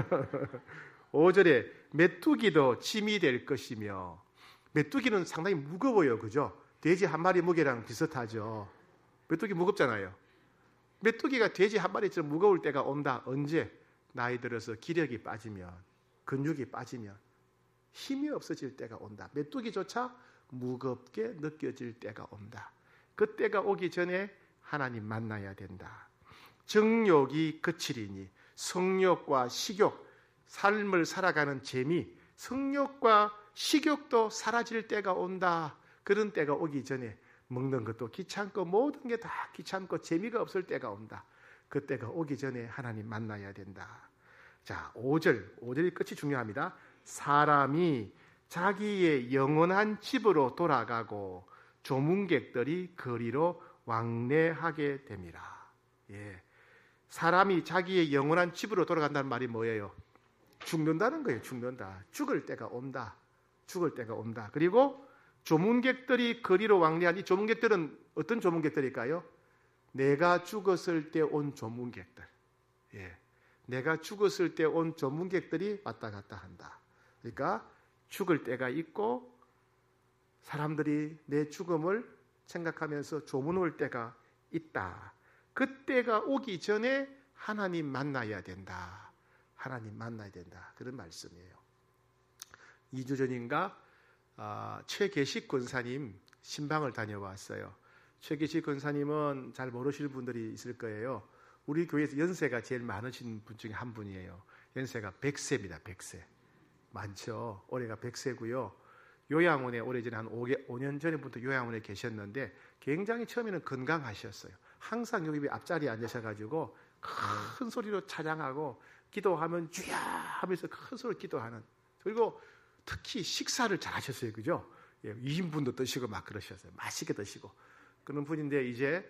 5절에 메뚜기도 짐이 될 것이며, 메뚜기는 상당히 무거워요. 그죠? 돼지 한 마리 무게랑 비슷하죠. 메뚜기 무겁잖아요. 메뚜기가 돼지 한 마리처럼 무거울 때가 온다. 언제? 나이 들어서 기력이 빠지면, 근육이 빠지면, 힘이 없어질 때가 온다. 메뚜기조차 무겁게 느껴질 때가 온다. 그때가 오기 전에 하나님 만나야 된다. 정욕이 그치리니, 성욕과 식욕, 삶을 살아가는 재미, 성욕과 식욕도 사라질 때가 온다. 그런 때가 오기 전에 먹는 것도 귀찮고 모든 게 다 귀찮고 재미가 없을 때가 온다. 그때가 오기 전에 하나님 만나야 된다. 자, 5절이 끝이 중요합니다. 사람이 자기의 영원한 집으로 돌아가고 조문객들이 거리로 왕래하게 됨이라. 예, 사람이 자기의 영원한 집으로 돌아간다는 말이 뭐예요? 죽는다는 거예요. 죽는다. 죽을 때가 온다. 죽을 때가 온다. 그리고 조문객들이 거리로 왕래한, 이 조문객들은 어떤 조문객들일까요? 내가 죽었을 때 온 조문객들. 예, 내가 죽었을 때 온 조문객들이 왔다 갔다 한다. 그러니까 죽을 때가 있고 사람들이 내 죽음을 생각하면서 조문 올 때가 있다. 그때가 오기 전에 하나님 만나야 된다. 하나님 만나야 된다. 그런 말씀이에요. 2주 전인가 최계식 권사님 신방을 다녀왔어요. 최계식 권사님은 잘 모르시는 분들이 있을 거예요. 우리 교회에서 연세가 제일 많으신 분 중에 한 분이에요. 연세가 100세입니다. 100세. 많죠. 올해가 100세고요. 요양원에 오래전에 한 5년 전부터 요양원에 계셨는데 굉장히 처음에는 건강하셨어요. 항상 여기 앞자리에 앉으셔가지고 큰 소리로 찬양하고 기도하면 주야 하면서 큰 소리로 기도하는, 그리고 특히 식사를 잘 하셨어요. 그죠? 2인분도 드시고 막 그러셨어요. 맛있게 드시고 그런 분인데 이제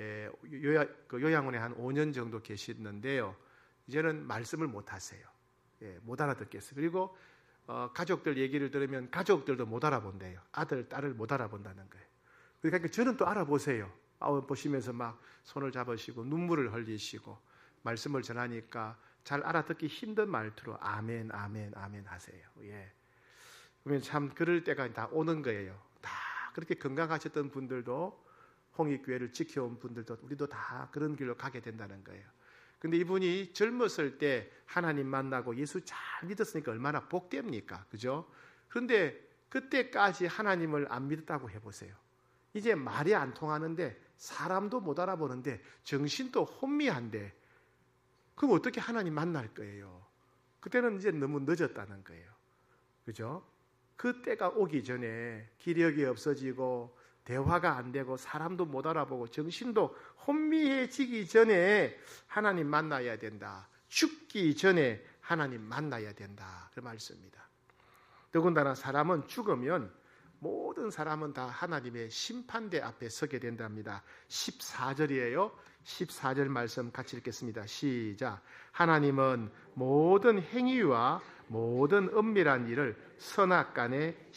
요양원에 한 5년 정도 계시는데요. 이제는 말씀을 못 하세요. 못 알아듣겠어요. 그리고 가족들 얘기를 들으면 가족들도 못 알아본대요. 아들, 딸을 못 알아본다는 거예요. 그러니까 저는 또 알아보세요. 보시면서 막 손을 잡으시고 눈물을 흘리시고 말씀을 전하니까 잘 알아듣기 힘든 말투로 아멘, 아멘, 아멘 하세요. 그러면 참 그럴 때가 다 오는 거예요. 다 그렇게 건강하셨던 분들도, 홍익교회를 지켜온 분들도, 우리도 다 그런 길로 가게 된다는 거예요. 근데 이분이 젊었을 때 하나님 만나고 예수 잘 믿었으니까 얼마나 복됩니까? 그죠? 그런데 그때까지 하나님을 안 믿었다고 해보세요. 이제 말이 안 통하는데, 사람도 못 알아보는데, 정신도 혼미한데, 그럼 어떻게 하나님 만날 거예요? 그때는 이제 너무 늦었다는 거예요. 그죠? 그때가 오기 전에 기력이 없어지고 대화가 안 되고 사람도 못 알아보고 정신도 혼미해지기 전에 하나님 만나야 된다. 죽기 전에 하나님 만나야 된다. 그 말씀입니다. 더군다나 사람은 죽으면 모든 사람은 다 하나님의 심판대 앞에 서게 된답니다. 14절이에요. 14절 말씀 같이 읽겠습니다. 시작. 하나님은 모든 행위와 모든 은밀한 일을 선악간에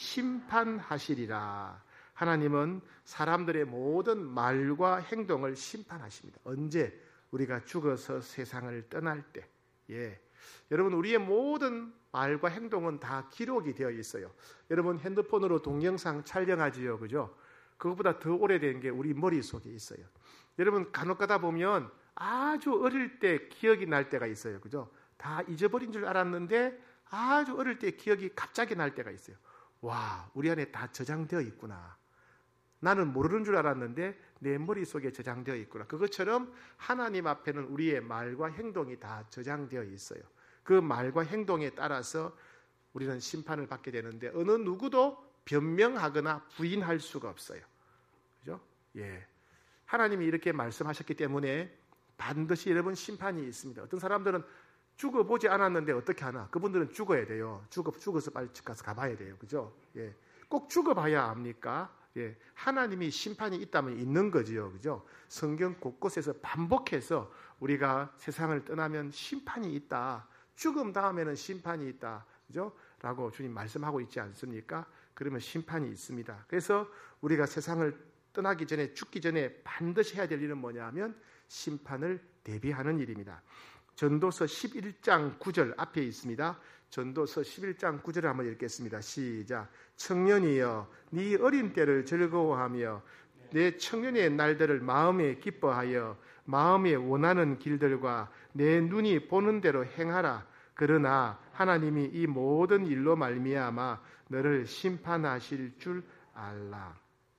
심판하시리라. 하나님은 사람들의 모든 말과 행동을 심판하십니다. 언제? 우리가 죽어서 세상을 떠날 때. 여러분, 우리의 모든 말과 행동은 다 기록이 되어 있어요. 여러분, 핸드폰으로 동영상 촬영하지요, 그죠? 그것보다 더 오래된 게 우리 머릿속에 있어요. 여러분, 간혹 가다 보면 아주 어릴 때 기억이 날 때가 있어요, 그죠? 다 잊어버린 줄 알았는데 아주 어릴 때 기억이 갑자기 날 때가 있어요. 와, 우리 안에 다 저장되어 있구나. 나는 모르는 줄 알았는데 내 머릿속에 저장되어 있구나. 그것처럼 하나님 앞에는 우리의 말과 행동이 다 저장되어 있어요. 그 말과 행동에 따라서 우리는 심판을 받게 되는데 어느 누구도 변명하거나 부인할 수가 없어요. 그죠? 하나님이 이렇게 말씀하셨기 때문에 반드시 여러분 심판이 있습니다. 어떤 사람들은 죽어보지 않았는데 어떻게 하나? 그분들은 죽어야 돼요. 죽어서 빨리 집 가서 가봐야 돼요. 그죠? 꼭 죽어봐야 압니까? 하나님이 심판이 있다면 있는 거지요. 그죠? 성경 곳곳에서 반복해서 우리가 세상을 떠나면 심판이 있다. 죽음 다음에는 심판이 있다. 그죠? 라고 주님 말씀하고 있지 않습니까? 그러면 심판이 있습니다. 그래서 우리가 세상을 떠나기 전에, 죽기 전에 반드시 해야 될 일은 뭐냐 하면 심판을 대비하는 일입니다. 전도서 11장 9절 앞에 있습니다. 전도서 11장 9절을 한번 읽겠습니다. 시작. 청년이여, 네 어린 때를 즐거워하며 내 청년의 날들을 마음에 기뻐하여 마음에 원하는 길들과 내 눈이 보는 대로 행하라. 그러나 하나님이 이 모든 일로 말미암아 너를 심판하실 줄 알라.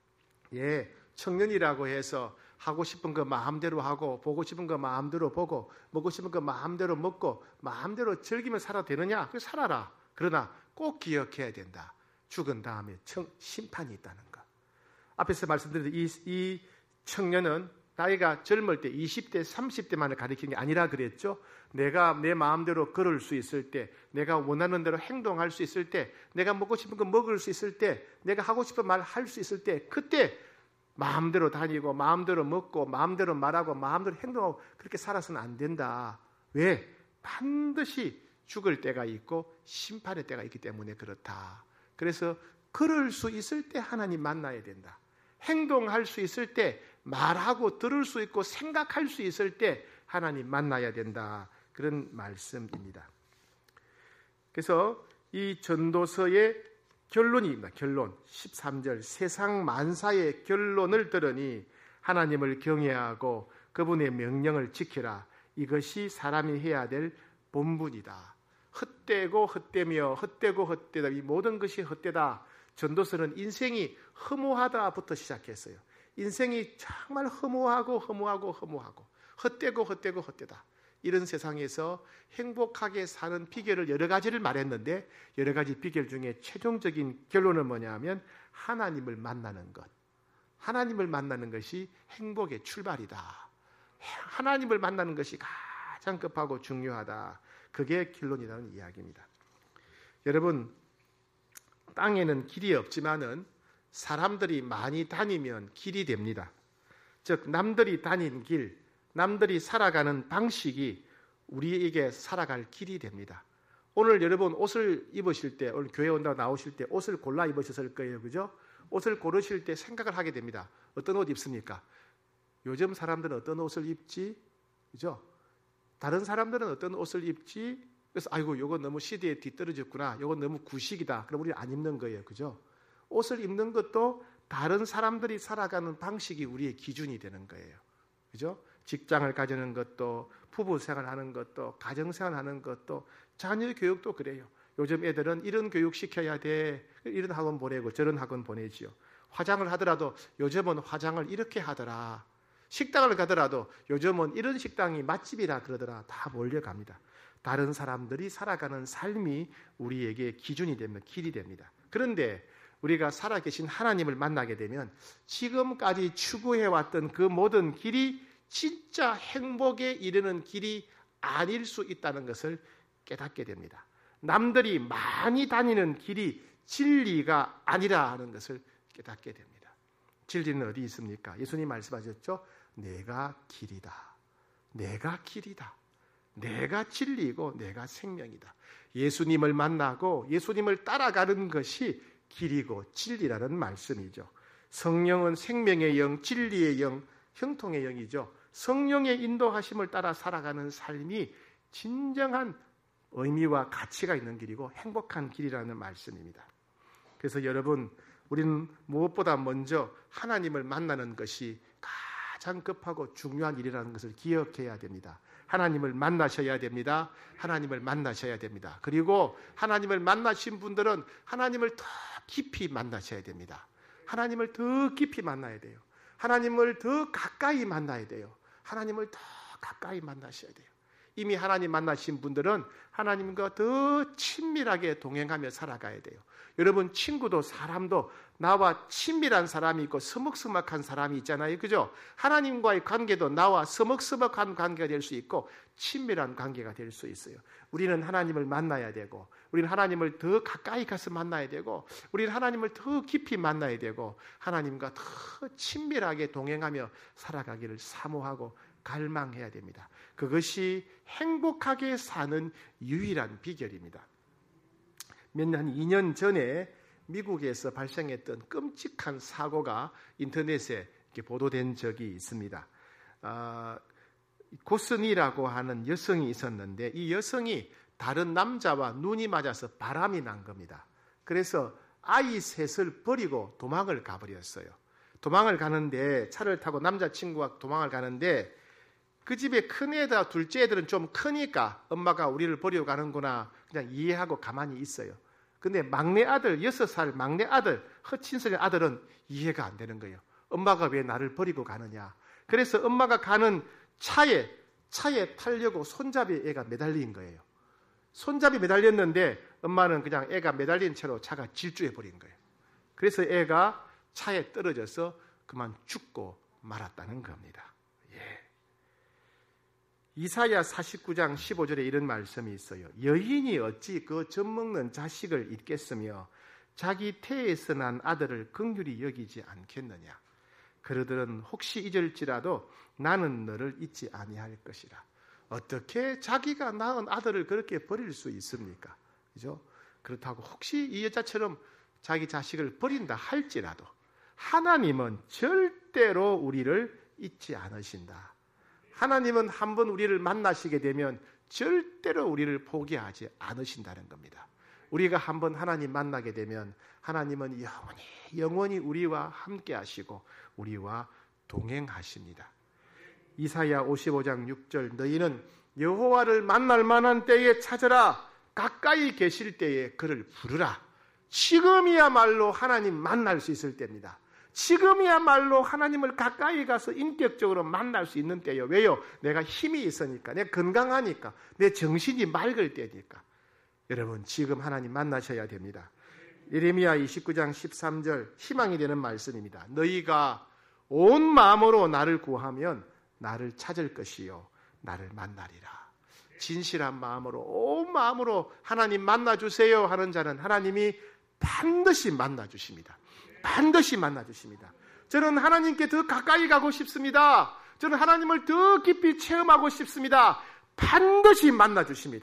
청년이라고 해서 하고 싶은 거 마음대로 하고, 보고 싶은 거 마음대로 보고, 먹고 싶은 거 마음대로 먹고, 마음대로 즐기며 살아도 되느냐? 그래, 살아라. 그러나 꼭 기억해야 된다. 죽은 다음에 심판이 있다는 것. 앞에서 말씀드린 이 청년은 나이가 젊을 때 20대, 30대만을 가리키는 게 아니라 그랬죠. 내가 내 마음대로 걸을 수 있을 때, 내가 원하는 대로 행동할 수 있을 때, 내가 먹고 싶은 거 먹을 수 있을 때, 내가 하고 싶은 말 할 수 있을 때, 그때 마음대로 다니고 마음대로 먹고 마음대로 말하고 마음대로 행동하고 그렇게 살아서는 안 된다. 왜? 반드시 죽을 때가 있고 심판의 때가 있기 때문에 그렇다. 그래서 그럴 수 있을 때 하나님 만나야 된다. 행동할 수 있을 때, 말하고 들을 수 있고 생각할 수 있을 때 하나님 만나야 된다. 그런 말씀입니다. 그래서 이 전도서의 결론입니다. 결론 13절. 세상 만사의 결론을 들으니 하나님을 경외하고 그분의 명령을 지키라. 이것이 사람이 해야 될 본분이다. 헛되고 헛되며 헛되고 헛되다. 이 모든 것이 헛되다. 전도서는 인생이 허무하다부터 시작했어요. 인생이 정말 허무하고 헛되고 헛되다. 이런 세상에서 행복하게 사는 비결을 여러 가지를 말했는데, 여러 가지 비결 중에 최종적인 결론은 뭐냐 하면 하나님을 만나는 것. 하나님을 만나는 것이 행복의 출발이다. 하나님을 만나는 것이 가장 급하고 중요하다. 그게 결론이라는 이야기입니다. 여러분, 땅에는 길이 없지만은 사람들이 많이 다니면 길이 됩니다. 즉, 남들이 다닌 길, 남들이 살아가는 방식이 우리에게 살아갈 길이 됩니다. 오늘 여러분 옷을 입으실 때, 오늘 교회 온다고 나오실 때 옷을 골라 입으셨을 거예요. 그죠? 옷을 고르실 때 생각을 하게 됩니다. 어떤 옷 입습니까? 요즘 사람들은 어떤 옷을 입지? 그죠? 다른 사람들은 어떤 옷을 입지? 그래서 아이고 이거 너무 시대에 뒤떨어졌구나. 이건 너무 구식이다. 그럼 우리 안 입는 거예요. 그죠? 옷을 입는 것도 다른 사람들이 살아가는 방식이 우리의 기준이 되는 거예요. 그죠? 직장을 가지는 것도, 부부 생활하는 것도, 가정 생활하는 것도, 자녀 교육도 그래요. 요즘 애들은 이런 교육 시켜야 돼. 이런 학원 보내고 저런 학원 보내지요. 화장을 하더라도 요즘은 화장을 이렇게 하더라. 식당을 가더라도 요즘은 이런 식당이 맛집이라 그러더라. 다 몰려갑니다. 다른 사람들이 살아가는 삶이 우리에게 기준이 됩니다. 길이 됩니다. 그런데 우리가 살아계신 하나님을 만나게 되면 지금까지 추구해왔던 그 모든 길이 진짜 행복에 이르는 길이 아닐 수 있다는 것을 깨닫게 됩니다. 남들이 많이 다니는 길이 진리가 아니라 하는 것을 깨닫게 됩니다. 진리는 어디 있습니까? 예수님 말씀하셨죠? 내가 길이다. 내가 길이다. 내가 진리이고 내가 생명이다. 예수님을 만나고 예수님을 따라가는 것이 길이고 진리라는 말씀이죠. 성령은 생명의 영, 진리의 영, 형통의 영이죠. 성령의 인도하심을 따라 살아가는 삶이 진정한 의미와 가치가 있는 길이고 행복한 길이라는 말씀입니다. 그래서 여러분, 우리는 무엇보다 먼저 하나님을 만나는 것이 가장 급하고 중요한 일이라는 것을 기억해야 됩니다. 하나님을 만나셔야 됩니다. 하나님을 만나셔야 됩니다. 그리고 하나님을 만나신 분들은 하나님을 더 깊이 만나셔야 됩니다. 하나님을 더 깊이 만나야 돼요. 하나님을 더 가까이 만나야 돼요. 하나님을 더 가까이 만나셔야 돼요. 이미 하나님 만나신 분들은 하나님과 더 친밀하게 동행하며 살아가야 돼요. 여러분, 친구도 사람도 나와 친밀한 사람이 있고 서먹서먹한 사람이 있잖아요. 그죠? 하나님과의 관계도 나와 서먹서먹한 관계가 될 수 있고 친밀한 관계가 될 수 있어요. 우리는 하나님을 만나야 되고, 우리는 하나님을 더 가까이 가서 만나야 되고, 우리는 하나님을 더 깊이 만나야 되고, 하나님과 더 친밀하게 동행하며 살아가기를 사모하고 갈망해야 됩니다. 그것이 행복하게 사는 유일한 비결입니다. 한 2년 전에 미국에서 발생했던 끔찍한 사고가 인터넷에 이렇게 보도된 적이 있습니다. 고스니라고 하는 여성이 있었는데 이 여성이 다른 남자와 눈이 맞아서 바람이 난 겁니다. 그래서 아이 셋을 버리고 도망을 가버렸어요. 도망을 가는데 차를 타고 남자친구와 도망을 가는데 그 집에 큰 애들, 둘째 애들은 좀 크니까 엄마가 우리를 버리고 가는구나 그냥 이해하고 가만히 있어요. 근데 막내 아들, 6살 막내 아들, 허친선의 아들은 이해가 안 되는 거예요. 엄마가 왜 나를 버리고 가느냐. 그래서 엄마가 가는 차에 타려고 손잡이에 애가 매달린 거예요. 손잡이 매달렸는데 엄마는 그냥 애가 매달린 채로 차가 질주해 버린 거예요. 그래서 애가 차에 떨어져서 그만 죽고 말았다는 겁니다. 이사야 49장 15절에 이런 말씀이 있어요. 여인이 어찌 그 젖먹는 자식을 잊겠으며 자기 태에서 난 아들을 긍휼히 여기지 않겠느냐. 그러들은 혹시 잊을지라도 나는 너를 잊지 아니할 것이라. 어떻게 자기가 낳은 아들을 그렇게 버릴 수 있습니까? 그죠? 그렇다고 혹시 이 여자처럼 자기 자식을 버린다 할지라도 하나님은 절대로 우리를 잊지 않으신다. 하나님은 한번 우리를 만나시게 되면 절대로 우리를 포기하지 않으신다는 겁니다. 우리가 한번 하나님 만나게 되면 하나님은 영원히 우리와 함께 하시고 우리와 동행하십니다. 이사야 55장 6절 너희는 여호와를 만날 만한 때에 찾으라. 가까이 계실 때에 그를 부르라. 지금이야말로 하나님 만날 수 있을 때입니다. 지금이야말로 하나님을 가까이 가서 인격적으로 만날 수 있는 때예요. 왜요? 내가 힘이 있으니까, 내가 건강하니까, 내 정신이 맑을 때니까. 여러분, 지금 하나님 만나셔야 됩니다. 예레미야 29장 13절 희망이 되는 말씀입니다. 너희가 온 마음으로 나를 구하면 나를 찾을 것이요 나를 만나리라. 진실한 마음으로 온 마음으로 하나님 만나주세요 하는 자는 하나님이 반드시 만나주십니다. 반드시 만나주십니다. 저는 하나님께 더 가까이 가고 싶습니다. 저는 하나님을 더 깊이 체험하고 싶습니다. 반드시 만나주십니다.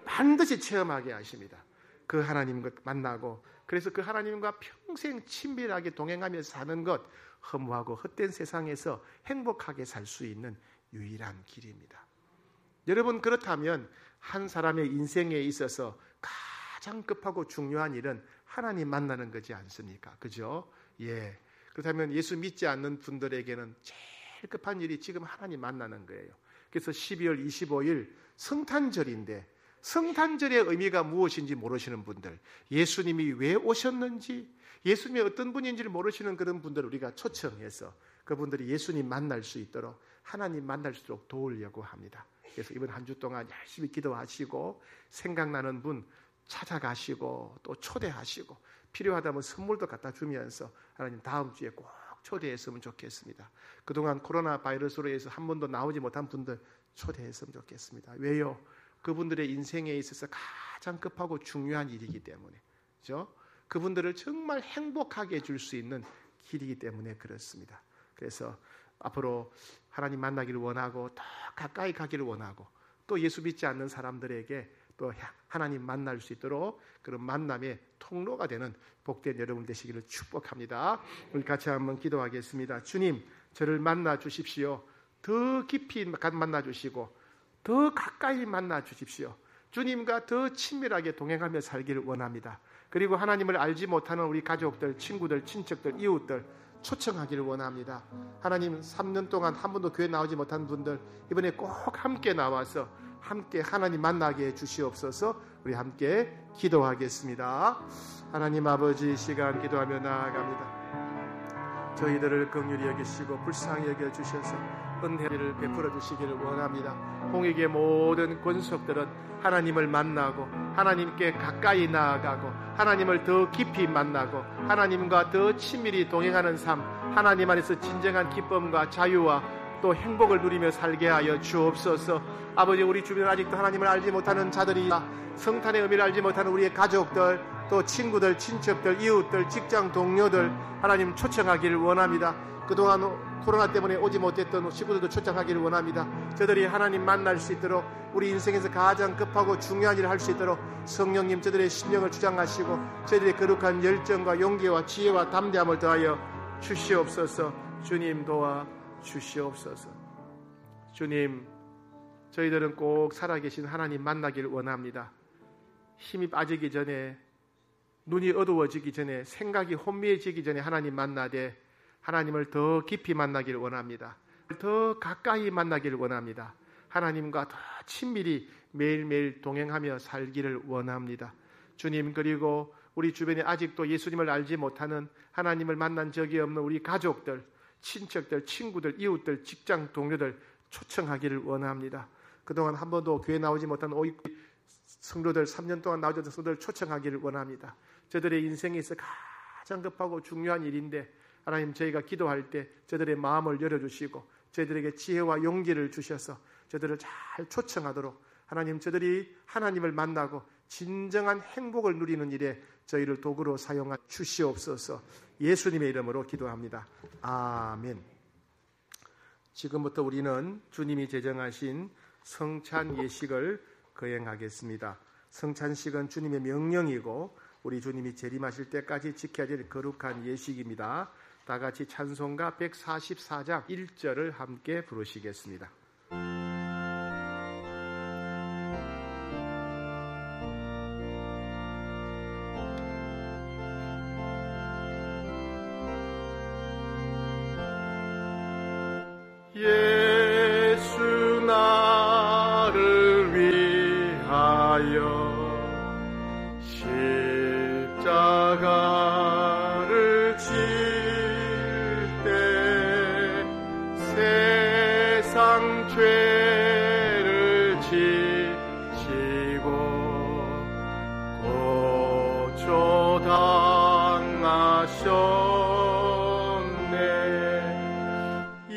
반드시 체험하게 하십니다. 그 하나님과 만나고, 그래서 그 하나님과 평생 친밀하게 동행하며 사는 것, 허무하고 헛된 세상에서 행복하게 살 수 있는 유일한 길입니다. 여러분, 그렇다면 한 사람의 인생에 있어서 가장 급하고 중요한 일은 하나님 만나는 거지 않습니까? 그죠? 예. 그렇다면 예수 믿지 않는 분들에게는 제일 급한 일이 지금 하나님 만나는 거예요. 그래서 12월 25일 성탄절인데, 성탄절의 의미가 무엇인지 모르시는 분들, 예수님이 왜 오셨는지, 예수님이 어떤 분인지를 모르시는 그런 분들을 우리가 초청해서 그분들이 예수님 만날 수 있도록, 하나님 만날 수 있도록 도우려고 합니다. 그래서 이번 한 주 동안 열심히 기도하시고, 생각나는 분 찾아가시고, 또 초대하시고, 필요하다면 선물도 갖다 주면서 하나님 다음 주에 꼭 초대했으면 좋겠습니다. 그동안 코로나 바이러스로 해서 한 번도 나오지 못한 분들 초대했으면 좋겠습니다. 왜요? 그분들의 인생에 있어서 가장 급하고 중요한 일이기 때문에, 그렇죠? 그분들을 정말 행복하게 해줄 수 있는 길이기 때문에 그렇습니다. 그래서 앞으로 하나님 만나기를 원하고, 더 가까이 가기를 원하고, 또 예수 믿지 않는 사람들에게 또 하나님 만날 수 있도록 그런 만남의 통로가 되는 복된 여러분 되시기를 축복합니다. 우리 같이 한번 기도하겠습니다. 주님, 저를 만나 주십시오. 더 깊이 만나 주시고, 더 가까이 만나 주십시오. 주님과 더 친밀하게 동행하며 살기를 원합니다. 그리고 하나님을 알지 못하는 우리 가족들, 친구들, 친척들, 이웃들 초청하기를 원합니다. 하나님, 3년 동안 한 번도 교회 나오지 못한 분들 이번에 꼭 함께 나와서 함께 하나님 만나게 해 주시옵소서. 우리 함께 기도하겠습니다. 하나님 아버지, 이 시간 기도하며 나아갑니다. 저희들을 긍휼히 여기시고 불쌍히 여겨주셔서 은혜를 베풀어 주시기를 원합니다. 홍익의 모든 권속들은 하나님을 만나고, 하나님께 가까이 나아가고, 하나님을 더 깊이 만나고, 하나님과 더 친밀히 동행하는 삶, 하나님 안에서 진정한 기쁨과 자유와 또 행복을 누리며 살게 하여 주옵소서. 아버지, 우리 주변에 아직도 하나님을 알지 못하는 자들이, 성탄의 의미를 알지 못하는 우리의 가족들, 또 친구들, 친척들, 이웃들, 직장 동료들 하나님 초청하기를 원합니다. 그동안 코로나 때문에 오지 못했던 친구들도 초청하기를 원합니다. 저들이 하나님 만날 수 있도록, 우리 인생에서 가장 급하고 중요한 일을 할 수 있도록 성령님 저들의 심령을 주장하시고, 저들의 거룩한 열정과 용기와 지혜와 담대함을 더하여 주시옵소서. 주님 도와 주시옵소서. 주님, 저희들은 꼭 살아계신 하나님 만나기를 원합니다. 힘이 빠지기 전에, 눈이 어두워지기 전에, 생각이 혼미해지기 전에 하나님 만나되 하나님을 더 깊이 만나기를 원합니다. 더 가까이 만나기를 원합니다. 하나님과 더 친밀히 매일매일 동행하며 살기를 원합니다. 주님, 그리고 우리 주변에 아직도 예수님을 알지 못하는, 하나님을 만난 적이 없는 우리 가족들, 친척들, 친구들, 이웃들, 직장 동료들 초청하기를 원합니다. 그동안 한 번도 교회 나오지 못한 오익 성도들, 3년 동안 나오지 못한 성도들 초청하기를 원합니다. 저들의 인생에 있어 가장 급하고 중요한 일인데, 하나님, 저희가 기도할 때 저들의 마음을 열어주시고 저희들에게 지혜와 용기를 주셔서 저들을 잘 초청하도록, 하나님, 저들이 하나님을 만나고 진정한 행복을 누리는 일에 저희를 도구로 사용하 주시옵소서. 예수님의 이름으로 기도합니다. 아멘. 지금부터 우리는 주님이 제정하신 성찬 예식을 거행하겠습니다. 성찬식은 주님의 명령이고 우리 주님이 재림하실 때까지 지켜야 될 거룩한 예식입니다. 다 같이 찬송가 144장 1절을 함께 부르시겠습니다. 예수 나를 위하여 십자가를 질 때 세상 죄를 지시고 고초 당하셨네.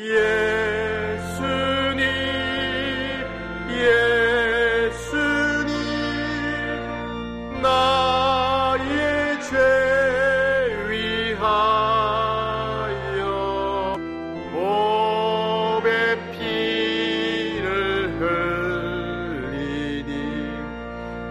예수님 나의 죄 위하여 몸에 피를 흘리니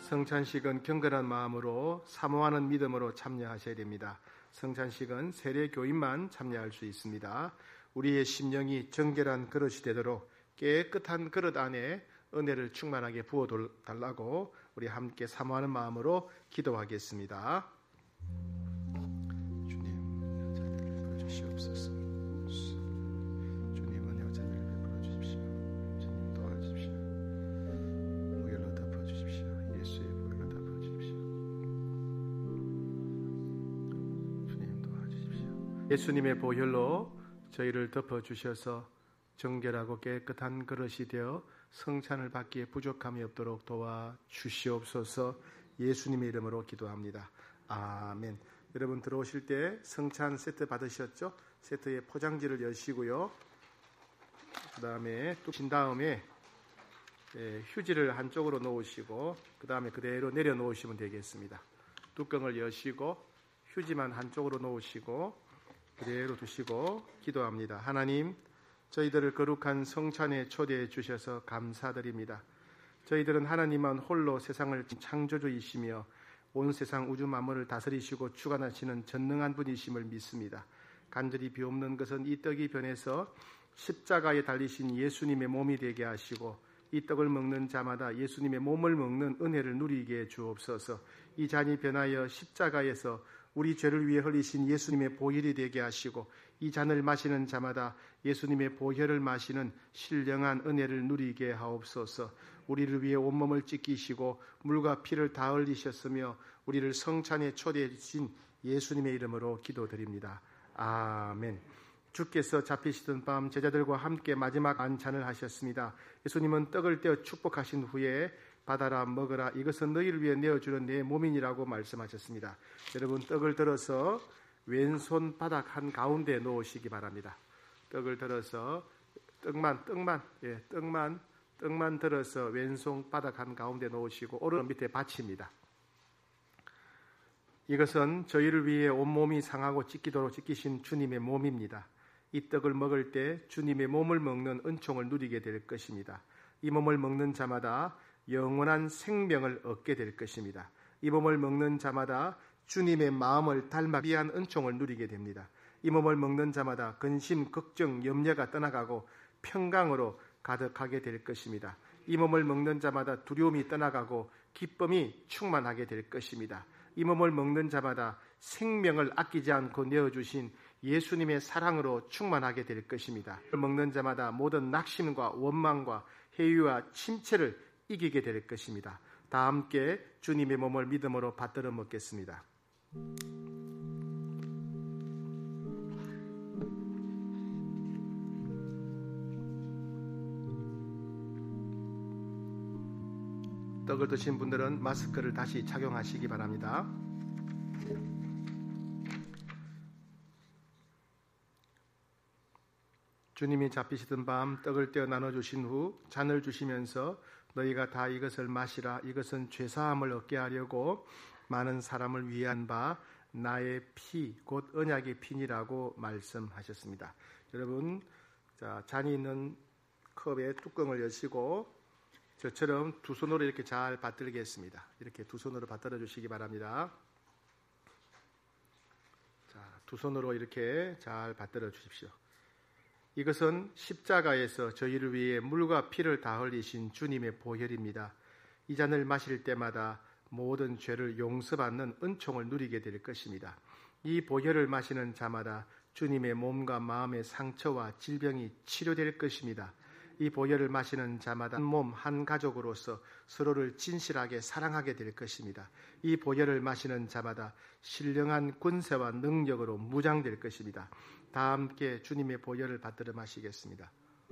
성찬식은 경건한 마음으로 사모하는 믿음으로 참여하셔야 됩니다. 성찬식은 세례 교인만 참여할 수 있습니다. 우리의 심령이 정결한 그릇이 되도록 깨끗한 그릇 안에 은혜를 충만하게 부어달라고 우리 함께 사모하는 마음으로 기도하겠습니다. 주님, 자비를 베풀어 주시옵소서. 주님, 은혜와 자비를 베풀어 주십시오. 주님, 도와주십시오. 보혈로 덮어 주십시오. 예수의 보혈로 덮어 주십시오. 주님, 도와주십시오. 예수님의 보혈로 저희를 덮어 주셔서 정결하고 깨끗한 그릇이 되어 성찬을 받기에 부족함이 없도록 도와주시옵소서. 예수님의 이름으로 기도합니다. 아멘. 여러분 들어오실 때 성찬 세트 받으셨죠? 세트의 포장지를 여시고요. 그 다음에 또 진 다음에 휴지를 한쪽으로 놓으시고 그 다음에 그대로 내려놓으시면 되겠습니다. 뚜껑을 여시고 휴지만 한쪽으로 놓으시고 그대로 두시고 기도합니다. 하나님, 저희들을 거룩한 성찬에 초대해 주셔서 감사드립니다. 저희들은 하나님만 홀로 세상을 창조주이시며 온 세상 우주 만물을 다스리시고 주관하시는 전능한 분이심을 믿습니다. 간절히 비옵는 것은 이 떡이 변해서 십자가에 달리신 예수님의 몸이 되게 하시고 이 떡을 먹는 자마다 예수님의 몸을 먹는 은혜를 누리게 해 주옵소서. 이 잔이 변하여 십자가에서 우리 죄를 위해 흘리신 예수님의 보혈이 되게 하시고 이 잔을 마시는 자마다 예수님의 보혈을 마시는 신령한 은혜를 누리게 하옵소서. 우리를 위해 온몸을 찢기시고 물과 피를 다 흘리셨으며 우리를 성찬에 초대해 주신 예수님의 이름으로 기도드립니다. 아멘. 주께서 잡히시던 밤 제자들과 함께 마지막 안찬을 하셨습니다. 예수님은 떡을 떼어 축복하신 후에 받아라 먹어라 이것은 너희를 위해 내어주는 내 몸이니라고 말씀하셨습니다. 여러분 떡을 들어서 왼손 바닥 한가운데 놓으시기 바랍니다. 떡을 들어서 떡만 들어서 왼손 바닥 한가운데 놓으시고 오른손 밑에 받칩니다. 이것은 저희를 위해 온몸이 상하고 찢기도록 찢기신 주님의 몸입니다. 이 떡을 먹을 때 주님의 몸을 먹는 은총을 누리게 될 것입니다. 이 몸을 먹는 자마다 영원한 생명을 얻게 될 것입니다. 이 몸을 먹는 자마다 주님의 마음을 닮아 귀한 은총을 누리게 됩니다. 이 몸을 먹는 자마다 근심, 걱정, 염려가 떠나가고 평강으로 가득하게 될 것입니다. 이 몸을 먹는 자마다 두려움이 떠나가고 기쁨이 충만하게 될 것입니다. 이 몸을 먹는 자마다 생명을 아끼지 않고 내어주신 예수님의 사랑으로 충만하게 될 것입니다. 먹는 자마다 모든 낙심과 원망과 해유와 침체를 이기게 될 것입니다. 다 함께 주님의 몸을 믿음으로 받들어 먹겠습니다. 떡을 드신 분들은 마스크를 다시 착용하시기 바랍니다. 주님이 잡히시던 밤 떡을 떼어 나눠주신 후 잔을 주시면서 너희가 다 이것을 마시라. 이것은 죄사함을 얻게 하려고 많은 사람을 위한 바 나의 피, 곧 언약의 피니라고 말씀하셨습니다. 여러분, 자, 잔이 있는 컵의 뚜껑을 여시고 저처럼 두 손으로 이렇게 잘 받들겠습니다. 이렇게 두 손으로 받들어 주시기 바랍니다. 자, 두 손으로 이렇게 잘 받들어 주십시오. 이것은 십자가에서 저희를 위해 물과 피를 다 흘리신 주님의 보혈입니다. 이 잔을 마실 때마다 모든 죄를 용서받는 은총을 누리게 될 것입니다. 이 보혈을 마시는 자마다 주님의 몸과 마음의 상처와 질병이 치료될 것입니다. 이 보혈을 마시는 자마다 한 몸, 한 가족으로서 서로를 진실하게 사랑하게 될 것입니다. 이 보혈을 마시는 자마다 신령한 권세와 능력으로 무장될 것입니다. 다 함께 주님의 보혈을 받들어 마시겠습니다.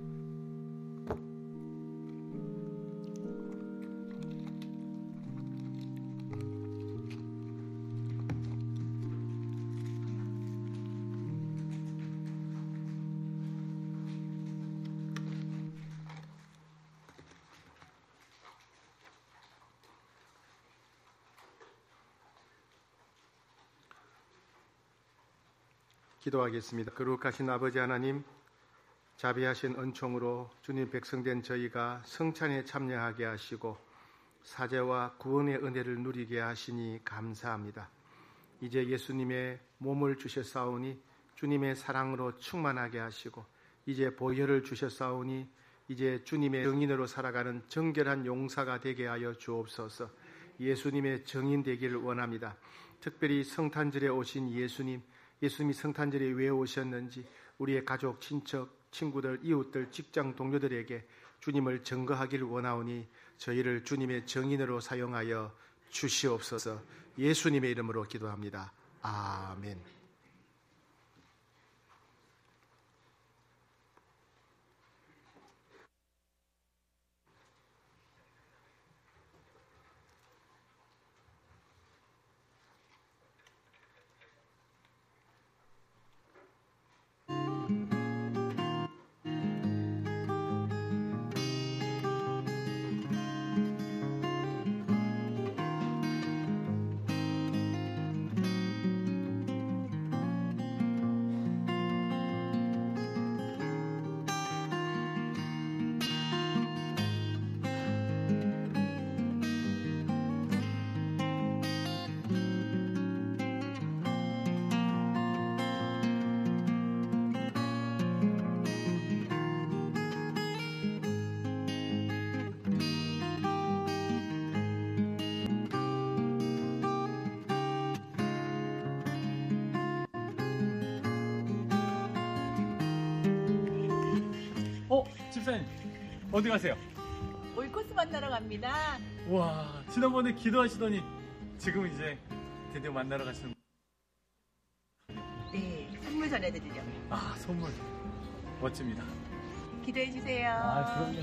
기도하겠습니다. 거룩하신 아버지 하나님, 자비하신 은총으로 주님 백성된 저희가 성찬에 참여하게 하시고 사죄와 구원의 은혜를 누리게 하시니 감사합니다. 이제 예수님의 몸을 주셨사오니 주님의 사랑으로 충만하게 하시고, 이제 보혈을 주셨사오니 이제 주님의 증인으로 살아가는 정결한 용사가 되게 하여 주옵소서. 예수님의 증인 되기를 원합니다. 특별히 성탄절에 오신 예수님이 성탄절에 왜 오셨는지 우리의 가족, 친척, 친구들, 이웃들, 직장 동료들에게 주님을 증거하기를 원하오니 저희를 주님의 증인으로 사용하여 주시옵소서. 예수님의 이름으로 기도합니다. 아멘. 집사님 어디 가세요? 올코스 만나러 갑니다. 와, 지난번에 기도하시더니 지금 이제 드디어 만나러 가시는. 네, 선물 전해드리려고. 아, 선물 멋집니다. 기도해 주세요. 아, 그럼요.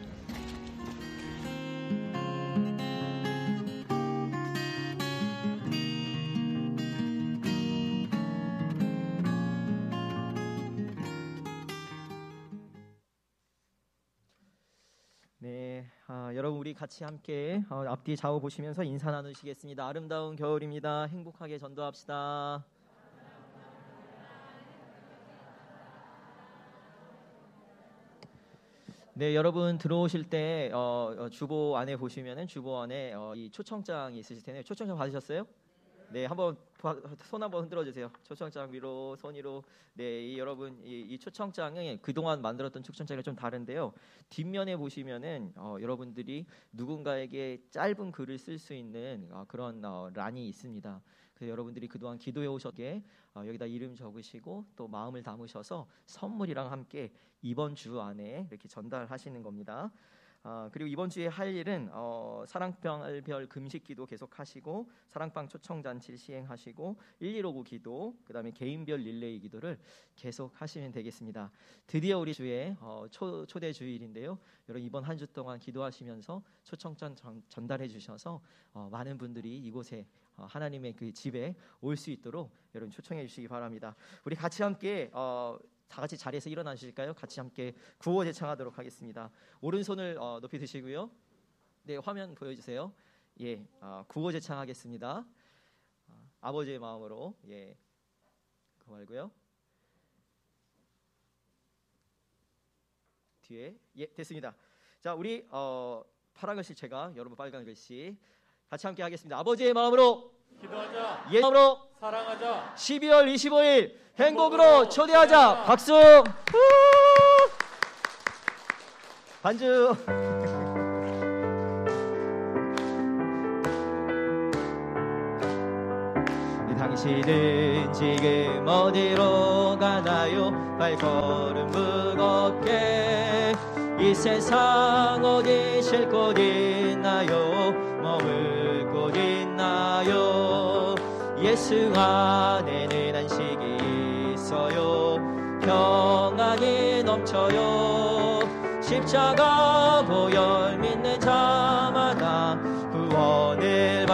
네, 여러분 우리 같이 함께 앞뒤 좌우 보시면서 인사 나누시겠습니다. 아름다운 겨울입니다. 행복하게 전도합시다. 네, 여러분 들어오실 때 주보 안에 보시면은 주보 안에 이 초청장이 있으실 텐데 초청장 받으셨어요? 네, 한번 손 한번 흔들어 주세요. 초청장 위로, 손 위로. 네, 여러분 이 초청장이 그동안 만들었던 초청장이 좀 다른데요. 뒷면에 보시면은 여러분들이 누군가에게 짧은 글을 쓸 수 있는 그런 란이 있습니다. 그래서 여러분들이 그동안 기도해 오셨기에 여기다 이름 적으시고 또 마음을 담으셔서 선물이랑 함께 이번 주 안에 이렇게 전달하시는 겁니다. 그리고 이번 주에 할 일은 사랑별 금식기도 계속하시고 사랑방 초청잔치 시행하시고 1159 기도, 그 다음에 개인별 릴레이 기도를 계속 하시면 되겠습니다. 드디어 우리 주에 초대 주일인데요. 여러분 이번 한 주 동안 기도하시면서 초청장 전달해 주셔서 많은 분들이 이곳에 하나님의 그 집에 올 수 있도록 여러분 초청해 주시기 바랍니다. 우리 같이 함께 다 같이 자리에서 일어나 주실까요? 같이 함께 구호 제창하도록 하겠습니다. 오른손을 높이 드시고요. 네, 화면 보여주세요. 예, 구호 제창하겠습니다. 아버지의 마음으로. 예, 그거 말고요. 뒤에. 예, 됐습니다. 자, 우리 파란 글씨 제가 여러분 빨간 글씨 같이 함께 하겠습니다. 아버지의 마음으로 기도하자. 예 마음으로 사랑하자. 12월 25일 행복으로 초대하자. 박수. 반주. 당신은 지금 어디로 가나요? 발걸음 무겁게 이 세상 어디 쉴 곳 있나요? 머물 곳 있나요? 예수 안에는 안식이 있어요. 평안이 넘쳐요. 십자가 보혈 믿는 자마다 구원을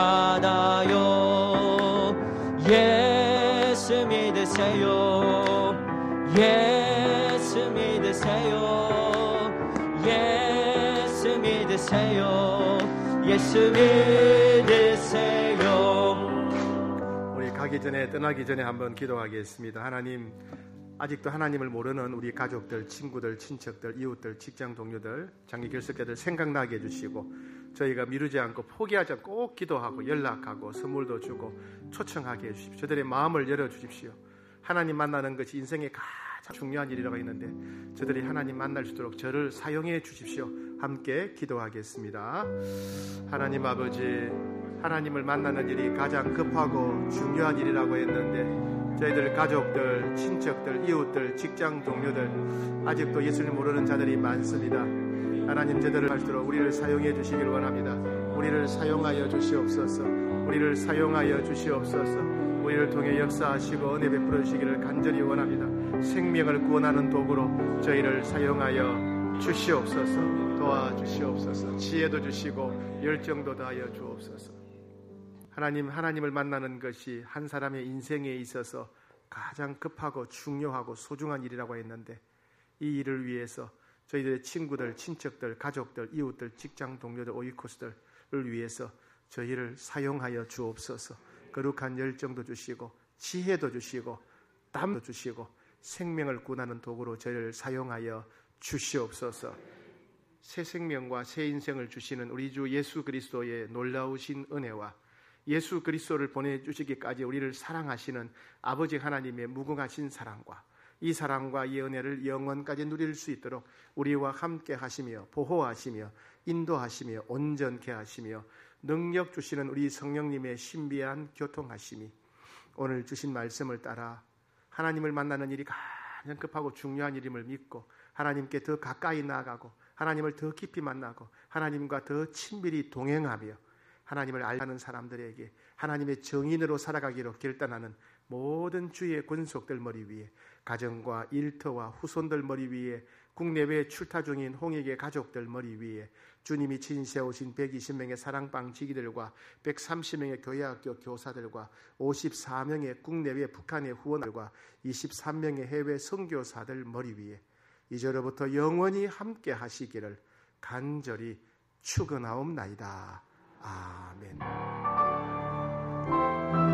받아요. 예수 믿으세요. 예수 믿으세요. 예수 믿으세요. 예수 믿으세요. 우리 가기 전에 떠나기 전에 한번 기도하겠습니다. 하나님, 아직도 하나님을 모르는 우리 가족들, 친구들, 친척들, 이웃들, 직장 동료들, 장기 결석자들 생각나게 해주시고 저희가 미루지 않고 포기하지 않고 꼭 기도하고 연락하고 선물도 주고 초청하게 해주십시오. 저들의 마음을 열어주십시오. 하나님 만나는 것이 인생의 가장 중요한 일이라고 했는데 저들이 하나님 만날 수 있도록 저를 사용해 주십시오. 함께 기도하겠습니다. 하나님 아버지, 하나님을 만나는 일이 가장 급하고 중요한 일이라고 했는데 저희들 가족들, 친척들, 이웃들, 직장 동료들 아직도 예수를 모르는 자들이 많습니다. 하나님, 저들을 할수록 우리를 사용해 주시길 원합니다. 우리를 사용하여 주시옵소서. 우리를 사용하여 주시옵소서. 우리를 통해 역사하시고 은혜 베풀어 주시기를 간절히 원합니다. 생명을 구원하는 도구로 저희를 사용하여 주시옵소서. 도와주시옵소서. 지혜도 주시고 열정도 다하여 주옵소서. 하나님, 하나님을 만나는 것이 한 사람의 인생에 있어서 가장 급하고 중요하고 소중한 일이라고 했는데 이 일을 위해서 저희들의 친구들, 친척들, 가족들, 이웃들, 직장 동료들, 오이코스들을 위해서 저희를 사용하여 주옵소서. 거룩한 열정도 주시고 지혜도 주시고 땀도 주시고 생명을 구원하는 도구로 저희를 사용하여 주시옵소서. 새 생명과 새 인생을 주시는 우리 주 예수 그리스도의 놀라우신 은혜와 예수 그리스도를 보내주시기까지 우리를 사랑하시는 아버지 하나님의 무궁하신 사랑과 이 사랑과 이 은혜를 영원까지 누릴 수 있도록 우리와 함께 하시며 보호하시며 인도하시며 온전케 하시며 능력 주시는 우리 성령님의 신비한 교통하심이 오늘 주신 말씀을 따라 하나님을 만나는 일이 가장 급하고 중요한 일임을 믿고 하나님께 더 가까이 나아가고 하나님을 더 깊이 만나고 하나님과 더 친밀히 동행하며 하나님을 알는 사람들에게 하나님의 정인으로 살아가기로 결단하는 모든 주의 권속들 머리 위에 가정과 일터와 후손들 머리 위에 국내외 출타 중인 홍익의 가족들 머리 위에 주님이 진세우신 120명의 사랑방 지기들과 130명의 교회학교 교사들과 54명의 국내외 북한의 후원들과 23명의 해외 선교사들 머리 위에 이제로부터 영원히 함께 하시기를 간절히 축원하옵나이다. 아멘.